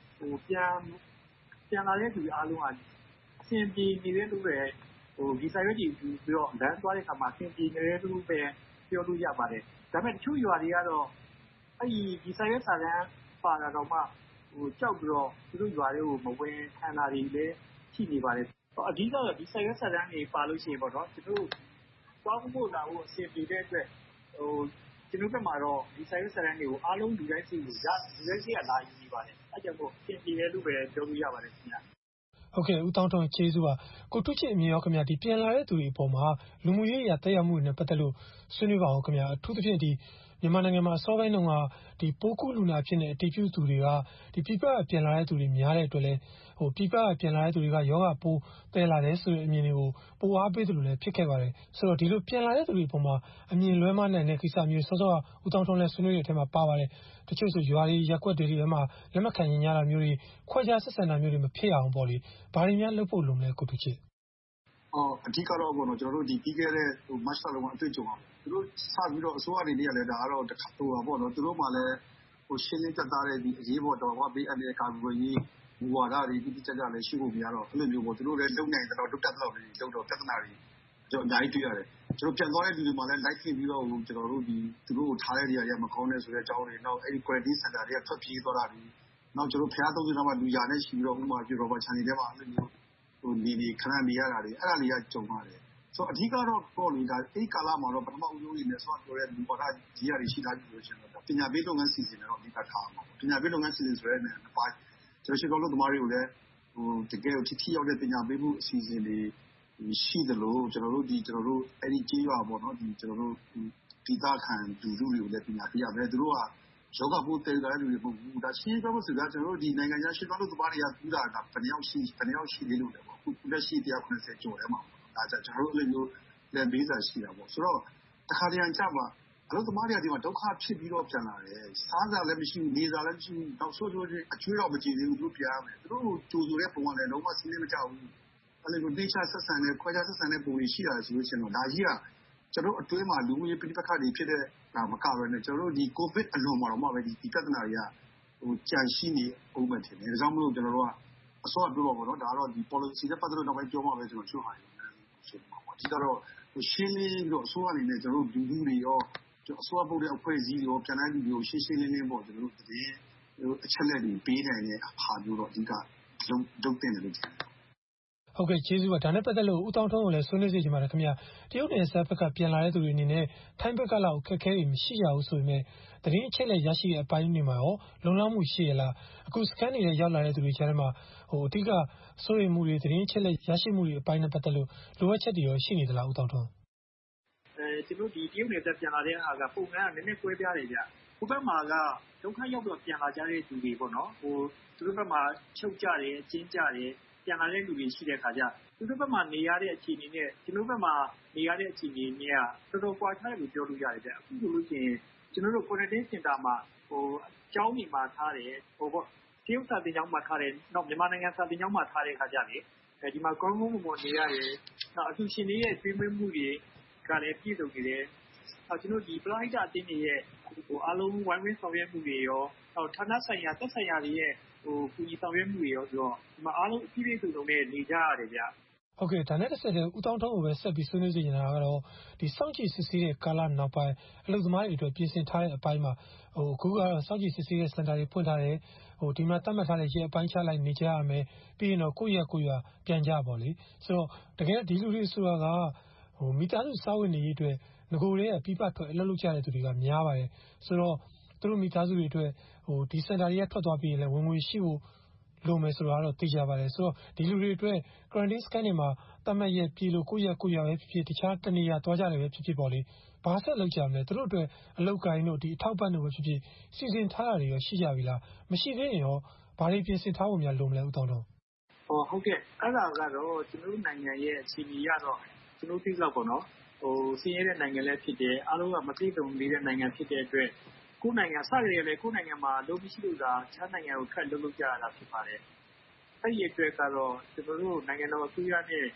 U: ပြန်လာတဲ့သူအားလုံးကအဆင်ပြေနေတဲ့လူတွေဒီစာရွက်ကြီးပြီးတော့လမ်းသွားတဲ့အခါမှာအဆင်ပြေနေတဲ့လူပဲပြောလို့ရပါတယ်ဒါပေမဲ့တချို့ရွာတွေကတော့ဒီစာရွက်စာတမ်းပါတာတော့မှကြောက်ပြီးတော့သူတို့ရွာတွေကိုမဝင်ခံတာတွေလည်းရှိနေပါတယ်အဓိကတော့ဒီစာရွက်စာတမ်းတွေပါလို့ရှိရင်ပေါ့နော်ကျွန်တော်သွားဖို့လာဖို့အဆင်ပြေတဲ့အတွက်ကျွန်တော်ဘက်မှာတော့ဒီစာရွက်စာတမ်းတွေကိုအားလုံးလူတိုင်းစီကိုလူတိုင်းစီကလာယူနေပါတယ်အဲကြောင့်မို့အဆင်ပြေတယ်လို့ပဲပြောလို့ရပါတယ်ခင်ဗျာ
S: ဟုတ်ကဲ့ဦးတောင်းထွန်းကျေးဇူးပါကိုထုချစ်အမြင်ရောခင်ဗျာဒီပြန်လာတဲ့သူတွေအပေါ်မှာလူမှုရေးရာတက်ရောက်မှုတွေနဲ့ပတ်သက်လို့ဆွေးနွေးပါအောင်ခင်ဗျာအထူးသဖြင့်ဒီမြန်မာနိုင်ငံမှာအစောပိုင်းတုန်းကဒီပိုးကူးလူနာဖြစ်နေအတည်ပြုသူတွေကဒီပြပပြန်လာတဲ့သူတွေများတဲ့အတွက်လဲပြပပြန်လာတဲ့သူတွေကယောဂပိုးတည်လာတယ်ဆိုတဲ့အမြင်တွေကိုပိုအားပေးတယ်လို့လည်းဖြစ်ခဲ့ပါတယ်ဆိုတော့ဒီလိုပြန်လာတဲ့သူတွေအပေါ်မှာအမြင်လွဲမှားနိုင်တဲ့ကိစ္စမျိုးစောစောကဦးတောင်းထွန်းလည်းဆွေးနွေးတဲ့အထဲမှာပါပါတယ်တချို့ဆိုရွာတွေရက်ွက်တွေထဲမှာလက်မခံရင်ရတာမျိုးတွေခွဲခြားဆက်ဆံတာမျိုးတွေမဖြစ်အောင်ပေါ့လေဘာတွေများလုပ်ဖို့လုပ်မလဲကိုထုချစ်
T: အဓိကတော့ပေါ့နော်ကျွန်တော်တို့ဒီပြီးခဲ့တဲ့မတ်လလုံးကအတွေ့အကြုံပါသူတို့စပြီးတော့အစိုးရတွေလည်းဒါကတော့တခါပေါ့နော်သူတို့မှလည်းရှင်းလင်းပြသတဲ့ဒီအရေးပေါ်တော့ဘေးအန္တရာယ်ကာကွယ်ရေးမူဝါဒတွေတိတိကျကျလည်းရှိဖို့မရတော့အဲ့လိုမျိုးပေါ့သူတို့လည်းလုံနိုင်တော့တုတ်တက်တော့လေးလုံတော့ပြဿနာတွေကျွန်တော်အများကြီးတွေ့ရတယ်ကျွန်တော်ပြန်သွားတဲ့လူတွေမှလည်းလိုက်ခင်ပြီးတော့ကျွန်တော်တို့ဒီသူတို့ကိုထားတဲ့နေရာတွေကမကောင်းတဲ့ဆိုတဲ့အကြောင်းတွေနောက်အဲ့ဒီ quality center တွေကထွက်ပြေးသွားတာတွေနောက်ကျွန်တော်ဖျားသုံးစင်းတော့မှလူရာနဲ့ရှိပြီးတော့ဥပမာပြောတော့ချန်နေထဲမှာအဲ့လိုမျိုးနေခဏနေရတာတွေအဲ့ဒါတွေကကြုံရတယ်ဆိုအဓိကတော့ပေါ့လေဒါအဲ့ကာလမှာတော့ပထမဦးဆုံးနေနဲ့ဆိုတော့လူပေါ်တာကြီးရရှိတာလို့ရှင်တော့ပညာပေးလုပ်ငန်းစီစဉ်တော့အဓိကထားအောင်ပညာပေးလုပ်ငန်းစီစဉ်ဆိုရဲနဲ့ပိုင်းကျွန်တော်ရှိတော်လို့သမားတွေကိုလည်းတကယ်ထိရောက်တဲ့ပညာပေးမှုအစီအစဉ်တွေရှိတယ်လို့ကျွန်တော်တို့အဲ့ဒီကြေးရွာပေါ့နော်ဒီကျွန်တော်တို့ဒီသားခံလူလူတွေကိုလည်းပညာပေးရမယ်သူတို့ကယောဂပိုးတည်ကြတဲ့လူတွေပုံဘူးဒါရှင်းပြောလို့ဆိုတာကျွန်တော်တို့ဒီနိုင်ငံခြားရှိတော်လို့သမားတွေကကူးတာကဘယ်နှယောက်ရှိသေးလို့လဲပေါ့ခုလက်ရှိ190ကျော်ထဲမှာဒါကြောင့်ကျွန်တော်တို့အဲ့လိုမျိုးလက်ဘေးစာရှိတာပေါ့ဆိုတော့တခါတရံကြပါအလုပ်သမားတွေကဒီမှာဒုက္ခဖြစ်ပြီးတော့ပြန်လာတယ်စားစားလည်းမရှိဘူးနေစားလည်းမရှိဘူးနောက်ဆိုးချင်းအကျွေးတော့မကြည့်သေးဘူးသူတို့ပြန်ရမယ်သူတို့ကြိုဆိုတဲ့ပုံကလည်းလုံးဝစီးနေမကြဘူးအဲ့လိုဒေချာဆက်ဆံတဲ့ခွဲခြားဆက်ဆံတဲ့ပုံတွေရှိတာဆိုလို့ရှိရင်တော့ဒါကြီးကကျွန်တော်အတွင်းမှာလူမှုရေးပြဋိပက္ခတွေဖြစ်တဲ့ဒါမကဘဲနဲ့ကျွန်တော်တို့ဒီကိုဗစ်အလွန်မှာတော့မှပဲဒီပြဿနာတွေကကြန့်ရှိနေအောင်ပဲထင်တယ်ဒါကြောင့်မလို့ကျွန်တော်တို့ကအစောပြောပါဘောနော်ဒါကတော့ဒီ policy နဲ့ပတ်သက်လို့တော့ပဲပြောမှာပဲကျွန်တော်ချို့ဟာဆိုမှာပေါ့ဒီကတော့ရှင်းလင်းပြီးတော့အစိုးရအနေနဲ့ကျွန်တော်တို့လူတွေရောအစိုးရပုတ်တဲ့အဖွဲ့အစည်းတွေရောပြန်တိုင်းလူတွေကိုရှင်းလင်းပေါ့ကျွန်တော်တို့တည်အချက်လက်တွေပေးနိုင်တဲ့ဟာမျိုးတော့အဓိကလုပ်တင်တယ်လို့ထင်တယ်
S: ဟုတ်ကဲ့ကျေးဇူးပါဒါနဲ့ပတ်သက်လို့ဦးတောင်းထွန်းကိုလည်းဆွေးနွေးစေချင်ပါတယ်ခင်ဗျာတရုတ်နယ်စပ်ဘက်ကပြန်လာတဲ့သူတွေအနေနဲ့ထိုင်းဘက်ကလောက်အခက်အခဲတွေမရှိကြဘူးဆိုပေမဲ့တရင်အချက်လက်ရရှိတဲ့အပိုင်းတွေမှာရောလုံလောက်မှုရှိရလားအခုစကန်တွေနဲ့ရောက်လာတဲ့သူတွေကြားထဲမှာအဓိကစိုးရိမ်မှုတွေတရင်အချက်လက်ရရှိမှုတွေအပိုင်းနဲ့ပတ်သက်လို့လိုအပ်ချက်တွေရောရှိနေသလားဦးတောင်းထွန်း
U: ကျွန်တော်ဒီတရုတ်နယ်စပ်ပြန်လာတဲ့အားကပုံမှန်ကနည်းနည်းကွဲပြားတယ်ဗျဟိုဘက်မှာကဒုက္ခရောက်တော့ပြန်လာကြတဲ့သူတွေပေါ့နော်သူတို့ဘက်မှာချုပ်ကြတယ်ကျင်းကြတယ်ပြန်လာတဲ့လူတွေရှိတဲ့ခါကျသူတို့ဘက်မှာနေရတဲ့အခြေအနေနဲ့ကျွန်တော်ဘက်မှာနေရတဲ့အခြေအနေနဲ့ကတော်တော်ကွာခြားတယ်လို့ပြောလို့ရတယ်ဗျအခုဆိုလို့ရှိရင်ကျွန်တော်တို့ quarantine center မှာကျောင်းတွေမှာထားတယ်ပေါ့တရုတ်စာသင်ကျောင်းမှာထားတယ်နောက်မြန်မာနိုင်ငံစာသင်ကျောင်းမှာထားတဲ့ခါကျလေဒီမှာကောင်းကောင်းမွန်မွန်နေရတယ်နောက်အတူရှင်တွေရဲ့တွေ့မှုတွေကလည်းပြည့်စုံနေတယ်ကျွန်တော်ဒီပရိုက်တာအတင်းတွေရဲ့အားလုံးဝိုင်းဝန်းဆောင်ရွက်မှုတွေရောဌာနဆိုင်ရာသက်ဆိုင်ရာတွေရဲ့ကူညီဆောင်ရွက်မှုတွေရောဆိုတော့ဒီမှာအားလုံးအပြည့်စုံနဲ့နေကြရတယ်ဗျ
S: ဟုတ်ကဲ့ဒါနဲ့တစ်ဆက်တည်းဦးတောင်းထွန်းကိုပဲဆက်ပြီးဆွေးနွေးစီနေတာကတော့ဒီစောင့်ကြည့်စစ်ဆေးတဲ့ကာလနောက်ပိုင်းအလုပ်သမားတွေအတွက်ပြင်ဆင်ထားတဲ့အပိုင်းမှာအခုကတော့စောင့်ကြည့်စစ်ဆေးတဲ့စင်တာတွေဖွင့်ထားတယ်ဒီမှာသတ်မှတ်ထားတဲ့ရက်အပိုင်းချလိုက်နေကြရမယ်ပြီးရင်တော့ကိုယ့်ရွာပြန်ကြပါလေဆိုတော့တကယ်ဒီလူတွေဆိုတာကမိသားစုစာဝင်နေရေးအတွက်ငကိုယ်တည်းကပြပထွက်အလုပ်လုပ်ကြတဲ့သူတွေကများပါတယ်ဆိုတော့သူတို့မိသားစုတွေအတွက်ဒီစင်တာတွေကထွက်သွားပြီးရင်လည်းဝင်ငွေရှိဖို့လိုမယ်ဆိုတာတော့သိကြပါတယ်ဆိုတော့ဒီလူတွေအတွက် quarantine scan တွေမှာတတ်မှတ်ရက်ပြည်လို့ကိုယ့်ရွာပဲဖြစ်ဖြစ်တခြားတနေရာသွားကြတယ်ပဲဖြစ်ဖြစ်ပေါ့လေဘာဆက်လုပ်ကြမလဲသူတို့အတွက်အလုပ်ကိုင်းတို့ဒီအထောက်ပံ့တို့ပဲဖြစ်ဖြစ်စီစဉ်ထားတာတွေရောရှိကြပြီလားမရှိသေးရင်ရောဘာတွေပြင်ဆင်ထားဖို့များလိုမလဲဦးတောင်းတော့
U: ဟုတ်ကဲ့အဲ့ဒါကတော့ကျွန်တော်တို့နိုင်ငံရဲ့အခြေအနေရတော့ကျွန်တော်သိလောက်ပေါ့နော်ဆင်းရဲတဲ့နိုင်ငံလည်းဖြစ်တယ်အားလုံးကမပြည့်စုံနေတဲ့နိုင်ငံဖြစ်တဲ့အတွက်ကိုယ်နိုင်ငံစရည်လည်းကိုယ်နိုင်ငံမှာလုံးမရှိလို့သာခြားနိုင်ငံကိုခက်လုပ်ကြရတာဖြစ်ပါတယ်အဲ့ဒီအတွက်ကတော့ကျွန်တော်တို့နိုင်ငံတော်အစိုးရနဲ့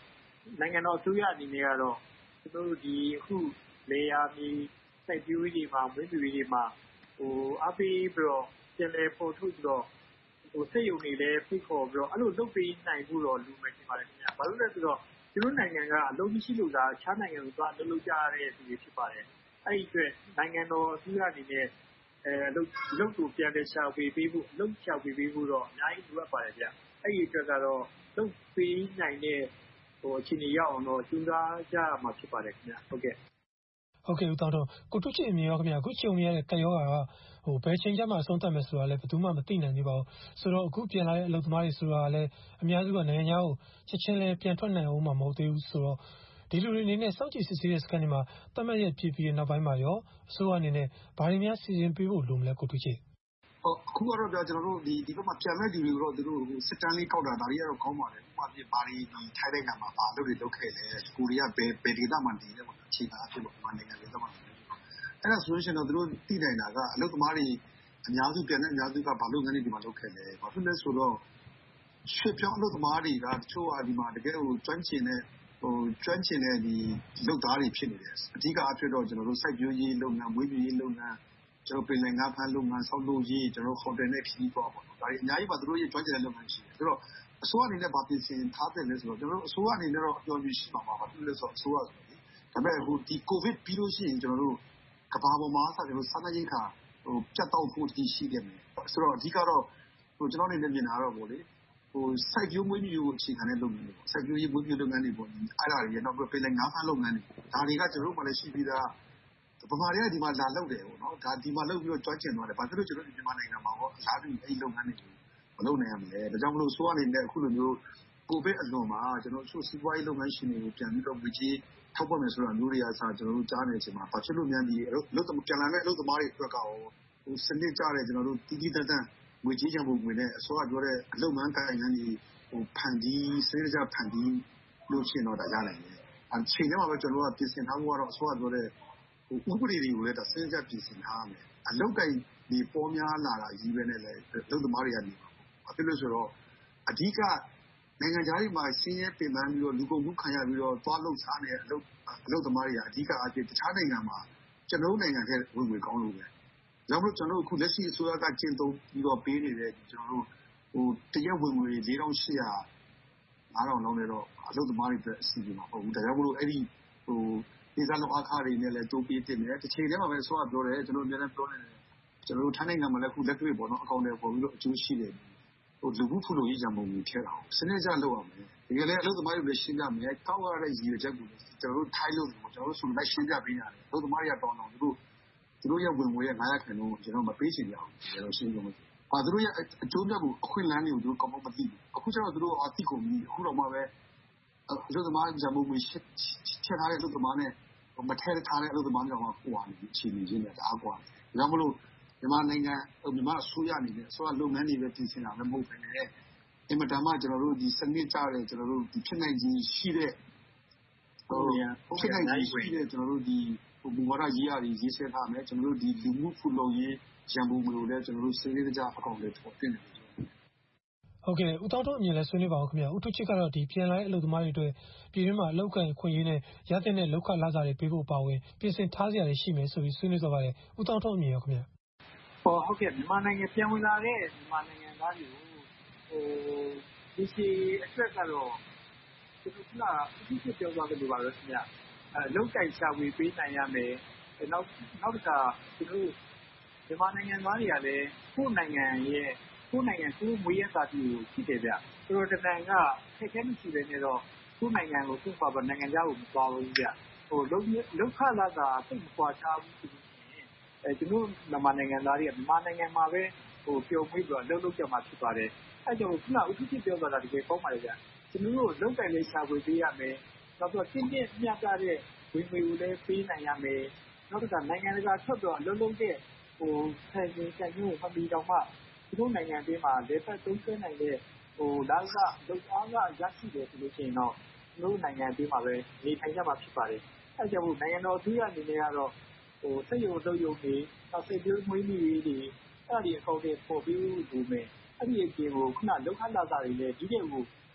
U: နိုင်ငံတော်အစိုးရအနေနဲ့ကတော့ကျွန်တော်တို့ဒီအခုလေယာမြေစိုက်ပျိုးရေးတွေမှာမွေးမြူရေးတွေမှာအားပေးပြီးတော့ပြန်လည်ပေါ်ထုတ်ပြီးတော့စက်ရုံတွေလည်းဖိတ်ခေါ်ပြီးတော့အဲ့လိုလုပ်ပေးနိုင်ဖို့တော့လူမယ်ဖြစ်ပါတယ်ခင်ဗျာ။ဘာလို့လဲဆိုတော့ကျွန်တော်နိုင်ငံကအလုံးမရှိလို့သာခြားနိုင်ငံကိုသွားအလုပ်ကြရတဲ့သူတွေဖြစ်ပါတယ်။အဲ့ဒီအတွက်နိုင်ငံတော်အစိုးရအနေနဲ့လုပ်ကိုပြန်လည်ရှာဖွေပေးဖို့အလုပ်ရှာဖွေပေးဖို့တော့အများကြီးလိုအပ်ပါတယ်ဗျ။အဲ့ဒီအတွက်ကတော့လုပ်ပေးနိုင်တဲ့အခြေအနေရောက်အောင်တော့ကြိုးစားကြရမှာဖြစ်ပါတယ်ခင်ဗျာ။ဟုတ်ကဲ့
S: ဦးသောင်းထွန်းကိုထူးချစ်အမြင်ရောခင်ဗျာအခုကြုံရတဲ့ကပ်ရောဂါကဘယ်ချိန်ကျမှအဆုံးသတ်မယ်ဆိုတာလည်းဘယ်သူမှမသိနိုင်သေးပါဘူးဆိုတော့အခုပြန်လာတဲ့အလုပ်သမားတွေဆိုတာလည်းအများစုကနိုင်ငံခြားကိုချက်ချင်းလည်းပြန်ထွက်နိုင်အောင်မှမဟုတ်သေးဘူးဆိုတော့ဒီလူတွေအနေနဲ့စောင့်ကြည့်စစ်ဆေးတဲ့စကန်တွေမှာသတ်မှတ်ရပြည့်ပြီးနောက်ပိုင်းမှာရောအစိုးရအနေနဲ့ဘာတွေများစီစဉ်ပေးဖို့လိုမလဲကိုထူးချစ်
T: အခုကတော့ဗျာကျွန်တော်တို့ဒီဘက်မှာပြန်မဲ့ဒီတွေတော့သူတို့စစ်တမ်းလေးကောက်တာဒါတွေကတော့ကောင်းပါတယ်ဥပမာပြဘာတွေဒီထိုင်းနိုင်ငံမှာဘာလုပ်တွေလုပ်ခဲ့လဲကိုရီးယားဘယ်ဒေသမှာတည်လဲပေါ့အခြေခံအဖြစ်ပေါ့မြန်မာနိုင်ငံဒေသမှာအဲ့ဒါဆိုလို့ရှိရင်တော့သူတို့တည်နိုင်တာကအလုပ်သမားတွေအများစုပြန်တဲ့အများစုကဘာလုပ်ငန်းတွေဒီမှာလုပ်ခဲ့လဲဘာဖြစ်လဲဆိုတော့ရွှေပြောင်းအလုပ်သမားတွေကတချို့ကဒီမှာတကယ်ကိုကျွမ်းကျင်တဲ့ဒီလုပ်သားတွေဖြစ်နေတယ်အဓိကအဖြစ်တော့ကျွန်တော်တို့စိုက်ပျိုးရေးလုပ်ငန်းမွေးမြူရေးလုပ်ငန်းကျွန်တော်ပင်လယ်ငါးဖမ်းလုပ်ငန်းဆောက်လုပ်ရေးကျွန်တော်ဟိုတယ်နဲ့ခီးပေါ့ဒါတွေအများကြီးပါသူတို့ရဲ့ကျွမ်းကျင်တဲ့လုပ်ငန်းရှိတယ်ဆိုတော့အစိုးရအနေနဲ့ဗာပြင်ဆင်ထားတယ်လဲဆိုတော့ကျွန်တော်တို့အစိုးရအနေနဲ့တော့အပြောမျိုးရှိမှာပါဘာဖြစ်လဲဆိုတော့အစိုးရဆိုပြီးဒါပေမဲ့ဟိုဒီကိုဗစ်ပြီးလို့ရှိရင်ကျွန်တော်တို့ကဘာပေါ်မှာဆက်ကျွန်တော်စားနပ်ရိက္ခာပြတ်တောက်ဖို့တည်ရှိတယ်ဆိုတော့အဓိကတော့ကျွန်တော်အနေနဲ့မြင်တာတော့ပေါ့လေစိုက်ပျိုးမွေးမြူရေးအခြေခံတဲ့လုပ်ငန်းတွေပေါ့စိုက်ပျိုးရေးမွေးမြူလုပ်ငန်းတွေပေါ့အဲ့ဒါတွေရနောက်ပြီးပင်လယ်ငါးဖမ်းလုပ်ငန်းတွေဒါတွေကကျွန်တော်တို့မှလည်းရှိပြီးသားဗမာတွေကဒီမှာလာလုပ်တယ်ပေါ့နော်ဒါဒီမှာလုပ်ပြီးတော့ကျွမ်းကျင်သွားတယ်ဘာဖြစ်လို့ကျွန်တော်တို့မြန်မာနိုင်ငံမှာပေါ့အလားတူအဲ့ဒီလုပ်ငန်းတွေမလုပ်နိုင်ရမလဲဒါကြောင့်မလို့ဆိုရနေတဲ့အခုလိုမျိုးကိုဗစ်အလွန်မှာကျွန်တော်တို့စီးပွားရေးလုပ်ငန်းရှင်တွေကိုပြန်ပြီးတော့ငွေကြေးထောက်ပံ့မယ်ဆိုတာမျိုးတွေကကျွန်တော်တို့ကြားနေချိန်မှာဘာဖြစ်လို့များဒီလုပ်ပြန်လာတဲ့အလုပ်သမားတွေအတွက်ကရောစနစ်ကြတဲ့ကျွန်တော်တို့တီးတီးတန်းတန်းငွေကြေးချံပုံငွေနဲ့အစိုးရပြောတဲ့အလုပ်ငန်းကိုင်ငန်းကြီးဖန်တီးစနစ်ကြဖန်တီးလို့ရှိရင်တော့ဒါရနိုင်တယ်အချိန်ထဲမှာပဲကျွန်တော်တို့ကပြင်ဆင်ထားဖို့ကတော့အစိုးရပြောတဲ့ဥပဒေတွေကိုလည်းဒါစနစ်ကြပြင်ဆင်ထားရမယ်အလုပ်ကိုင်ဒီပေါ်များလာတာကြီးပဲနဲ့လည်းလုပ်သမားတွေကနေဘာဖြစ်လို့ဆိုတော့အဓိကနိုင်ငံခြားတွေမှာဆင်းရဲပင်ပန်းပြီးတော့လူကုန်မှုခံရပြီးတော့သွားလှုပ်ရှားနေတဲ့အလုပ်သမားတွေကအဓိကအဖြစ်တခြားနိုင်ငံမှာကျွန်တော်တို့နိုင်ငံထဲဝင်ငွေကောင်းလို့ပဲဒါမှမဟုတ်ကျွန်တော်တို့အခုလက်ရှိအစိုးရကကျင့်သုံးပြီးတော့ပေးနေတဲ့ကျွန်တော်တို့တရက်ဝင်ငွေ4800 5000လောက်နဲ့တော့အလုပ်သမားတွေအတွက်အစီအစဉ်မှာပေါ့ဘူးဒါကြောင့်မလို့အဲ့ဒီဒီစားလုံးအခါတွေနဲ့လည်းတိုးပေးတင်တယ်တစ်ချိန်တည်းမှာပဲအစိုးရပြောတယ်ကျွန်တော်အများနဲ့ပြောနေတယ်ကျွန်တော်တို့ထိုင်းနိုင်ငံမှာလည်းအခုလက်တွေ့ပေါ့နော်အကောင့်တွေပေါ်ပြီးတော့အကျိုးရှိတယ်လူမှုဖူလုံရေးရံပုံငွေထည့်တာစနစ်ကျလုပ်အောင်မယ်ဒီကနေ့အလုပ်သမားတွေလည်းရှင်းပြမယ်ကောက်ရတဲ့ရည်ရွယ်ချက်ကိုကျွန်တော်တို့ထိုင်းလို့ကျွန်တော်တို့ဆိုလိုက်ရှင်းပြပေးရတယ်အလုပ်သမားတွေကတောင်းတော့သူတို့ရဲ့ဝင်ငွေရဲ့900ခန့်လုံးကျွန်တော်မပေးချင်ကြဘူးကျွန်တော်ရှင်းပြမယ်သူတို့ရဲ့အကျိုးမြတ်ကိုအခွင့်အလမ်းတွေကိုသူတို့ကောင်းကောင်းမသိဘူးအခုကျတော့သူတို့အသိကုန်ပြီအခုတော့မှပဲအလုပ်သမားရံပုံငွေချက်ထားတဲ့အလုပ်သမားနဲ့မထည့်ထားတဲ့အလုပ်သမားတွေတော့ဟိုဟာနေအချိန်ကြီးချင်းနဲ့အားကွာတယ်ဒါကြောင့်မလို့မြန်မာနိုင်ငံမြန်မာအစိုးရအနေနဲ့အစိုးရလုပ်ငန်းတွေပဲပြင်ဆင်တာလည်းမဟုတ်ဘဲနဲ့အင်မတန်မှကျွန်တော်တို့ဒီစနစ်ကြတဲ့ကျွန်တော်တို့ဒီဖြစ်နိုင်ခြင်းရှိတဲ့ဖြစ်နိုင်ခြင်းရှိတဲ့ကျွန်တော်တို့ဒီဘူဝါဒရေးရာတွေရေးဆွဲထားမယ်ကျွန်တော်တို့ဒီလူမှုဖူလုံရေးရံပုံငွေကိုလည်းကျွန်တော်တို့စေရေးကြအကောင့်တွေထုတ်တင်တယ်
S: ဟုတ်ကဲ့ဦးတောင်းထွန်းအမြင်လည်းဆွေးနွေးပါအောင်ခင်ဗျာဦးထူးချစ်ကတော့ဒီပြန်လာတဲ့အလုပ်သမားတွေအတွက်ပြည်တွင်းမှာအလုပ်ကိုင်ခွင့်ရေးနဲ့ရတဲ့လောက်ခလာစားတွေပေးဖို့ပါဝင်ပြင်ဆင်ထားစရာတွေရှိမယ်ဆိုပြီးဆွေးနွေးသွားပါတယ်ဦးတောင်းထွန်းအမြင်ရောခင်ဗျာ
U: ဟုတ်ကဲ့မြန်မာနိုင်ငံပြန်ဝင်လာတဲ့မြန်မာနိုင်ငံသားတွေကိုဒီစီအတွက်ကတော့ဒီလိုကအဖြစ်ပြောသွားတယ်လို့ပါပဲခင်ဗျာလောက်ကိုင်ရှာဝေပေးနိုင်ရမယ်နောက်တစ်ခါကျွန်တော်မြန်မာနိုင်ငံသားတွေကလည်းကိုယ့်နိုင်ငံကိုမွေးရတာတူရှိတယ်ဗျသူတို့တနိုင်ငံကခက်ခဲမရှိပဲနဲ့တော့ကိုယ့်နိုင်ငံကိုကိုယ့်ဘာနိုင်ငံခြားကိုမသွားဘူးဗျလောက်ခလာတာသိမကွာချဘူးဆိုရင်ကျွန်တော်မြန်မာနိုင်ငံသားတွေကမြန်မာနိုင်ငံမှာပဲပျော်မွေ့ပြီးတော့လုပ်ကြမှာဖြစ်ပါတယ်အဲကြောင့်ခုနဦးထူးချစ်ပြောသွားတာတကယ်ကောင်းပါတယ်ဗျကျွန်တော်တို့လောက်ကိုင်လေးရှာဖွေပေးရမယ်နောက်တော့တင်းမြင့်မျှတတဲ့ဝင်ငွေကိုလည်းပေးနိုင်ရမယ်နောက်တစ်ခါနိုင်ငံတကာထွက်တော့လုံးလုံးတဲ့ဆိုင်ရင်ဆိုင်မျိုးမမီတော့မှသူတို့နိုင်ငံအတွင်းမှာလက်ဖက်သုံးဆွဲနိုင်တဲ့လာကလုံအားကရရှိတယ်ဆိုလို့ရှိရင်တော့သူတို့နိုင်ငံအတွင်းမှာပဲနေထိုင်ကြမှာဖြစ်ပါတယ်အဲကြောင့်နိုင်ငံတော်အစိုးရအနေနဲ့ကတော့စက်ရုံလုပ်ရုံတွေနောက်စိတ်ပြောင်းမွေးမြူရေးတွေအဲ့ဒီအကောင့်တွေပေါ်ပြီးလို့မယ်အဲ့ဒီအပြင်ကိုခုနလောက်ခလာတာတွေလည်းဒီတဲ့ကို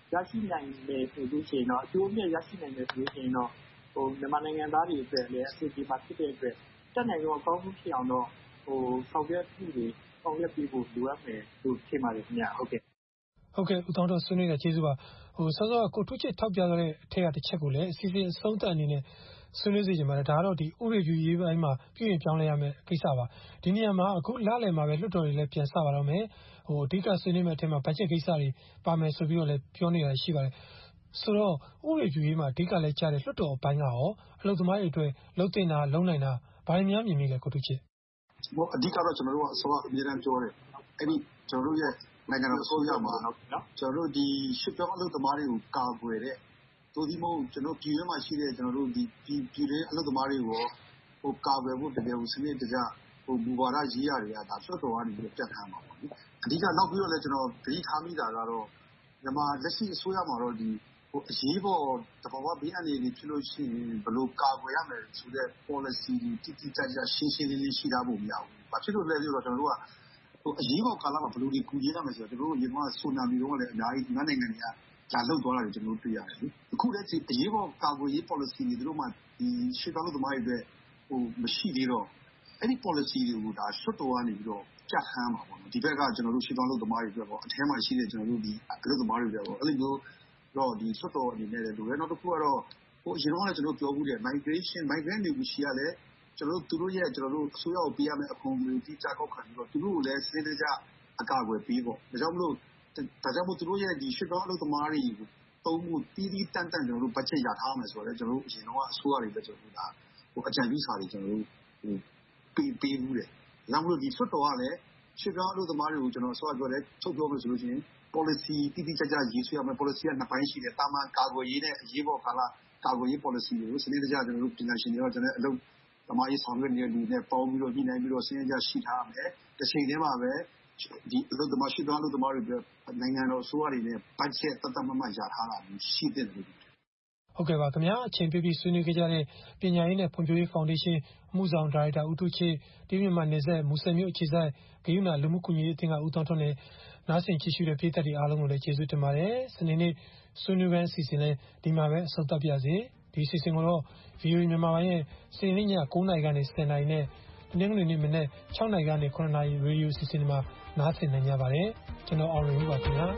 U: ရရှိနိုင်မယ်ဆိုလို့ရှိရင်တော့အကျိုးအမြတ်ရရှိနိုင်မယ်ဆိုလို့ရှိရင်တော့မြန်မာနိုင်ငံသားတွေအတွက်လည်းအဆင်ပြေမှာဖြစ်တဲ့အတွက်တက်နိုင်တော့အကောင်းဆုံးဖြစ်အောင်တော့ဆောင်ရွက်မှုတွေဆောင်ရွက်ပေးဖို့လိုအပ်မယ်လို့ထင်ပါတယ်ခင်ဗျဟုတ်ကဲ့
S: ဦးသောင်းတို့ဆွေးနွေးတဲ့ကျေးဇူးပါစောစောကကိုထွန်းချစ်ထောက်ပြခဲ့တဲ့အထက်ကတစ်ချက်ကိုလည်းအစီအစဉ်အဆုံးသတ်အနေနဲ့ဆွေးနွေးစေချင်ပါတယ်ဒါကတော့ဒီဥပဒေပြုရေးပိုင်းမှာပြုရင်ပြောင်းလဲရမယ့်ကိစ္စပါဒီနေရာမှာအခုလလယ်မှာပဲလွှတ်တော်တွေလည်းပြန်စပါတော့မယ်အဓိကဆွေးနွေးမယ့်အထက်မှာဘတ်ဂျက်ကိစ္စတွေပါမယ်ဆိုပြီးတော့လည်းပြောနေတာရှိပါတယ်ဆိုတော့ဥပဒေပြုရေးမှာအဓိကလည်းကြားတယ်လွှတ်တော်အပိုင်းကရောအလုပ်သမားတွေအတွက်လုပ်တင်တာလုပ်နိုင်တာဘာတွေများမြင်မိလဲကိုထွန်းချစ်
T: အဓိကတော့ကျွန်တော်တို့ကအစောအမြဲတမ်းပြောတယ်အဲ့ဒီကျွန်တော်တို့ရဲ့နိုင်ငံတော်အစိုးရမှာကျွန်တော်တို့ဒီရှစ်ပြောင်းအလုပ်သမားတွေကိုကာကွယ်တဲ့သို့ဒီမဟုတ်ကျွန်တော်ပြည်တွင်းမှာရှိတဲ့ကျွန်တော်တို့ဒီပြည်တွင်းအလုပ်သမားတွေကိုကာကွယ်ဖို့တကယ်ကိုစနစ်တကျမူဝါဒရေးရတွေကဒါဆွတ်တော်ကနေပြီးပြတ်ထမ်းမှာပေါ့အဓိကနောက်ပြီးတော့လည်းကျွန်တော်သတိထားမိတာကတော့မြန်မာလက်ရှိအစိုးရမှာတော့ဒီအရေးပေါ်တဘာဝဘေးအန္တရာယ်တွေဖြစ်လို့ရှိရင်ဘယ်လိုကာကွယ်ရမယ်ဆိုတဲ့ policy တွေတိတိကျကျရှင်းရှင်းလင်းလင်းရှိထားဖို့မရဘူး။ဘာဖြစ်လို့လဲဆိုတော့ကျွန်တော်တို့ကအရေးပေါ်ကာလမှာဘယ်လိုဒီကူညီရမယ်ဆိုတော့ကျွန်တော်တို့ရေမဆိုနာမီတော့လည်းအများကြီးနိုင်ငံတွေကကြာလောက်သွားတာတွေကျွန်တော်တို့တွေ့ရတယ်လေ။အခုလည်းအရေးပေါ်ကာကွယ်ရေး policy တွေတို့မှဒီရှေ့တော်လူသမားတွေအတွက်မရှိသေးတော့အဲ့ဒီ policy တွေကိုဒါဆွတ်တော်ကနေပြီးတော့ပြတ်ထမ်းမှာပေါ့နော်။ဒီဘက်ကကျွန်တော်တို့ရှေ့တော်လူသမားတွေအတွက်ပေါ့အထဲမှာရှိတဲ့ကျွန်တော်တို့ဒီအလုပ်သမားတွေအတွက်ပေါ့အဲ့လိုမျိုးတော့ဒီဆွတ်တော်အနေနဲ့လည်းလိုတယ်နောက်တစ်ခုကတော့အရင်တော့လည်းကျွန်တော်ပြောဘူးတယ် migrant တွေကိုရှိရလဲကျွန်တော်တို့သူတို့ရဲ့ကျွန်တော်တို့အစိုးရကိုပေးရမယ့်အခွန်တွေတိကျကောက်ခံပြီးတော့သူတို့ကိုလည်းစနစ်တကျအကာအကွယ်ပေးပေါ့ဒါကြောင့်မို့သူတို့ရဲ့ဒီရှစ်တော်အလုပ်သမားတွေကိုသုံးဖို့တီးတီးတန့်တန့်ကျွန်တော်တို့ဘတ်ဂျက်ရထားမယ်ဆိုတော့ကျွန်တော်တို့အရင်တော့အစိုးရတွေလည်းကျွန်တော်တို့ဒါအကြံပြုစာတွေကျွန်တော်တို့ပေးမှုတယ်ဒါကြောင့်မို့ဒီဆွတ်တော်ကလည်းရှစ်တော်အလုပ်သမားတွေကိုကျွန်တော်အစိုးရပြောတယ်ချုပ်ပြောမယ်ဆိုလို့ရှိရင် policy တိတိကျကျရေးဆွဲရမယ် policy ကနှစ်ပိုင်းရှိတယ်တာမန်ကာကွယ်ရေးနဲ့အရေးပေါ်ကာလကာကွယ်ရေး policy တွေကိုစနစ်တကျကျွန်တော်တို့ပြင်ဆင်နေတော့ကျွန်တော်အလုပ်သမားရေးဆောင်ရွက်နေတဲ့လူတွေနဲ့ပေါင်းပြီးတော့ညှိနှိုင်းပြီးတော့စနစ်တကျရှိထားမယ်တစ်ချိန်တည်းမှာပဲဒီအလုပ်သမားရှိသောအလုပ်သမားတွေနိုင်ငံတော်အစိုးရတွေနဲ့ဘတ်ဂျက်တတ်မှတ်ရထားတာရှိတဲ့လူတွေ
S: ဟုတ်ကဲ့ပါခင်ဗျာအချိန်ပြည့်ဆွေးနွေးကြတဲ့ပညာရေးနဲ့ဖွံ့ဖြိုးရေးဖောင်ဒေးရှင်းအမှုဆောင်ဒါရိုက်တာဦးထွန်းချစ်ဒီမြန်မာနယ်စပ်မူဆယ်မြို့အခြေစိုက်ဂယုဏလူမှုကူညီရေးအသင်းကဦးသောင်းထွန်းနဲ့နားဆင်ကြည့်ရှုတဲ့ပြည်သက်တွေအားလုံးကိုလည်းကျေးဇူးတင်ပါတယ်စနေနေ့ဆွေးနွေးပွဲအစီအစဉ်လေးဒီမှာပဲအဆုံးသတ်ပါရစေဒီအစီအစဉ်ကိုတော့ VOA မြန်မာပိုင်းရဲ့စနေနေ့ည9:00 နာရီကနေ10:00 နာရီနဲ့တနင်္ဂနွေနေ့မနက်6:00 နာရီကနေ9:00 နာရီရေဒီယိုအစီအစဉ်တွေမှာနားဆင်နိုင်ကြပါတယ်ကျွန်တော်အောင်လွင်ဦးပါခင်ဗျာ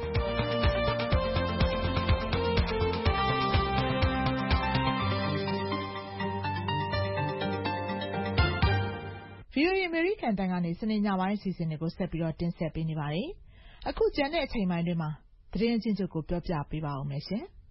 B: VOA အမေရိကန်တန်ကနေစနေညပိုင်းအစီအစဉ်တွေကိုဆက်ပြီးတော့တင်ဆက်ပေးနေပါတယ်။အခုကျန်တဲ့အချိန်ပိုင်းတွေမှာသတင်းအချင်းချုပ်ကိုပြောပြပေးပါဦးမယ်ရှင်။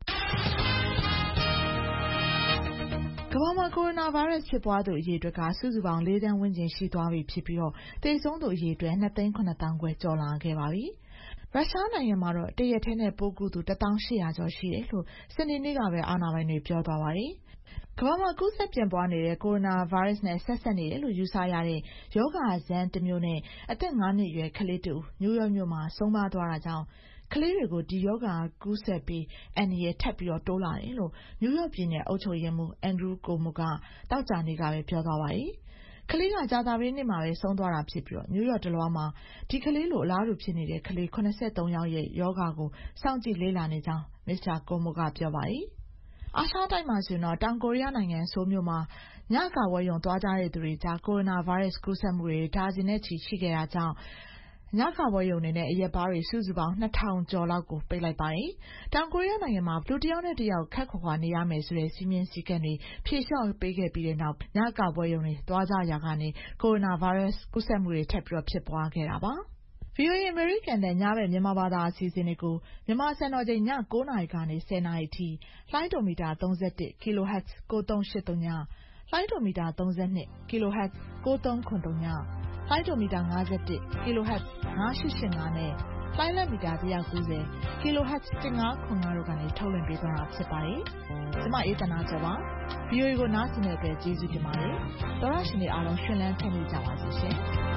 B: ကမ္ဘာမှာကိုရိုနာဗိုင်းရပ်စ်ဖြစ်ပွားသူအရေအတွက်ကစုစုပေါင်း4 သန်းဝန်းကျင်ရှိသွားပြီဖြစ်ပြီးတော့သေဆုံးသူအရေအတွက်2,700,000 ခွဲကျော်လာခဲ့ပါပြီ။ရုရှားနိုင်ငံမှာတော့တရက်ထဲနဲ့ပိုးကူးသူ1,800 ကျော်ရှိတယ်လို့စနေနေ့ကပဲအာဏာပိုင်တွေပြောသွားပါတယ်။ကမ္ဘာမှာကူးစက်ပြန့်ပွားနေတဲ့ကိုရိုနာဗိုင်းရပ်စ်နဲ့ဆက်စပ်နေတယ်လို့ယူဆရတဲ့ရောဂါဇန်းတစ်မျိုးနဲ့အသက်5 နှစ်အရွယ်ကလေးတူနယူးယောက်မြို့မှာဆုံးပါးသွားတာကြောင့်ကလေးတွေကိုဒီရောဂါကူးစက်ပြီးအန္တရာယ်ထပ်ပြီးတော့တိုးလာတယ်လို့နယူးယောက်ပြည်နယ်အုပ်ချုပ်ရေးမှူးအန်ဒရူးကိုမိုကတောက်ကြနေ့ကပဲပြောသွားပါတယ်။ကလေးကကြာသပတေးနေ့မှာပဲဆုံးသွားတာဖြစ်ပြီးတော့နယူးယောက်တလွှားမှာဒီကလေးလိုအလားတူဖြစ်နေတဲ့ကလေး83ယောက်ရဲ့ယောဂါကိုစောင့်ကြည့်လေ့လာနေကြောင်းမစ္စတာကိုမိုကပြောပါတယ်။အာရှတိုက်မှာဆိုရင်တော့တောင်ကိုရီးယားနိုင်ငံဆိုးမြို့မှာညကာဝယ်ရုံသွားကြတဲ့သူတွေကြားကိုရိုနာဗိုင်းရပ်စ်ကူးစက်မှုတွေဒါဇင်နဲ့ချီရှိခဲ့တာကြောင့်ညကာဝယ်ရုံတွေနဲ့အရက်ဘားတွေစုစုပေါင်း2,000 ကျော်လောက်ကိုပိတ်လိုက်ပါတယ်။တောင်ကိုရီးယားနိုင်ငံမှာလူတစ်ယောက်နဲ့တစ်ယောက်ခပ်ခွာနေရမယ်ဆိုတဲ့စည်းမျဉ်းစည်းကမ်းတွေဖြေလျှော့ပေးခဲ့ပြီးတဲ့နောက်ညကာဝယ်ရုံတွေသွားကြရာကနေကိုရိုနာဗိုင်းရပ်စ်ကူးစက်မှုတွေထပ်ပြီးတော့ဖြစ်ပွားခဲ့တာပါ။ VOA အမေရိကန်တန်ညဘက်မြန်မာဘာသာအစီအစဉ်တွေကိုမြန်မာစံတော်ချိန်ည9:00 နာရီကနေ10:00 နာရီအထိလှိုင်းဒိုမီတာ31 kHz 9383ညလှိုင်းဒိုမီတာ32 kHz 9393ညလှိုင်းဒိုမီတာ51 kHz 9885နဲ့လှိုင်းလက်မီတာ190 kHz 1505တို့ကနေထုတ်လွှင့်ပေးသွားတာဖြစ်ပါတယ်။ကျွန်မအေးသနာကျော်ပါ။ VOA ကိုနားဆင်တဲ့အတွက်ကျေးဇူးတင်ပါတယ်။သောရရှင်တွေအားလုံးရှင်လန်းထက်နေကြပါစေရှင်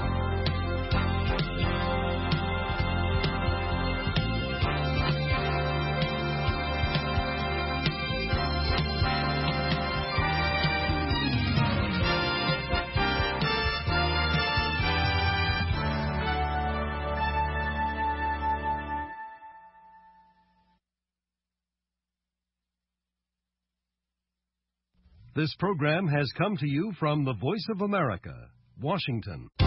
B: ။
A: This program has come to you from the Voice of America, Washington.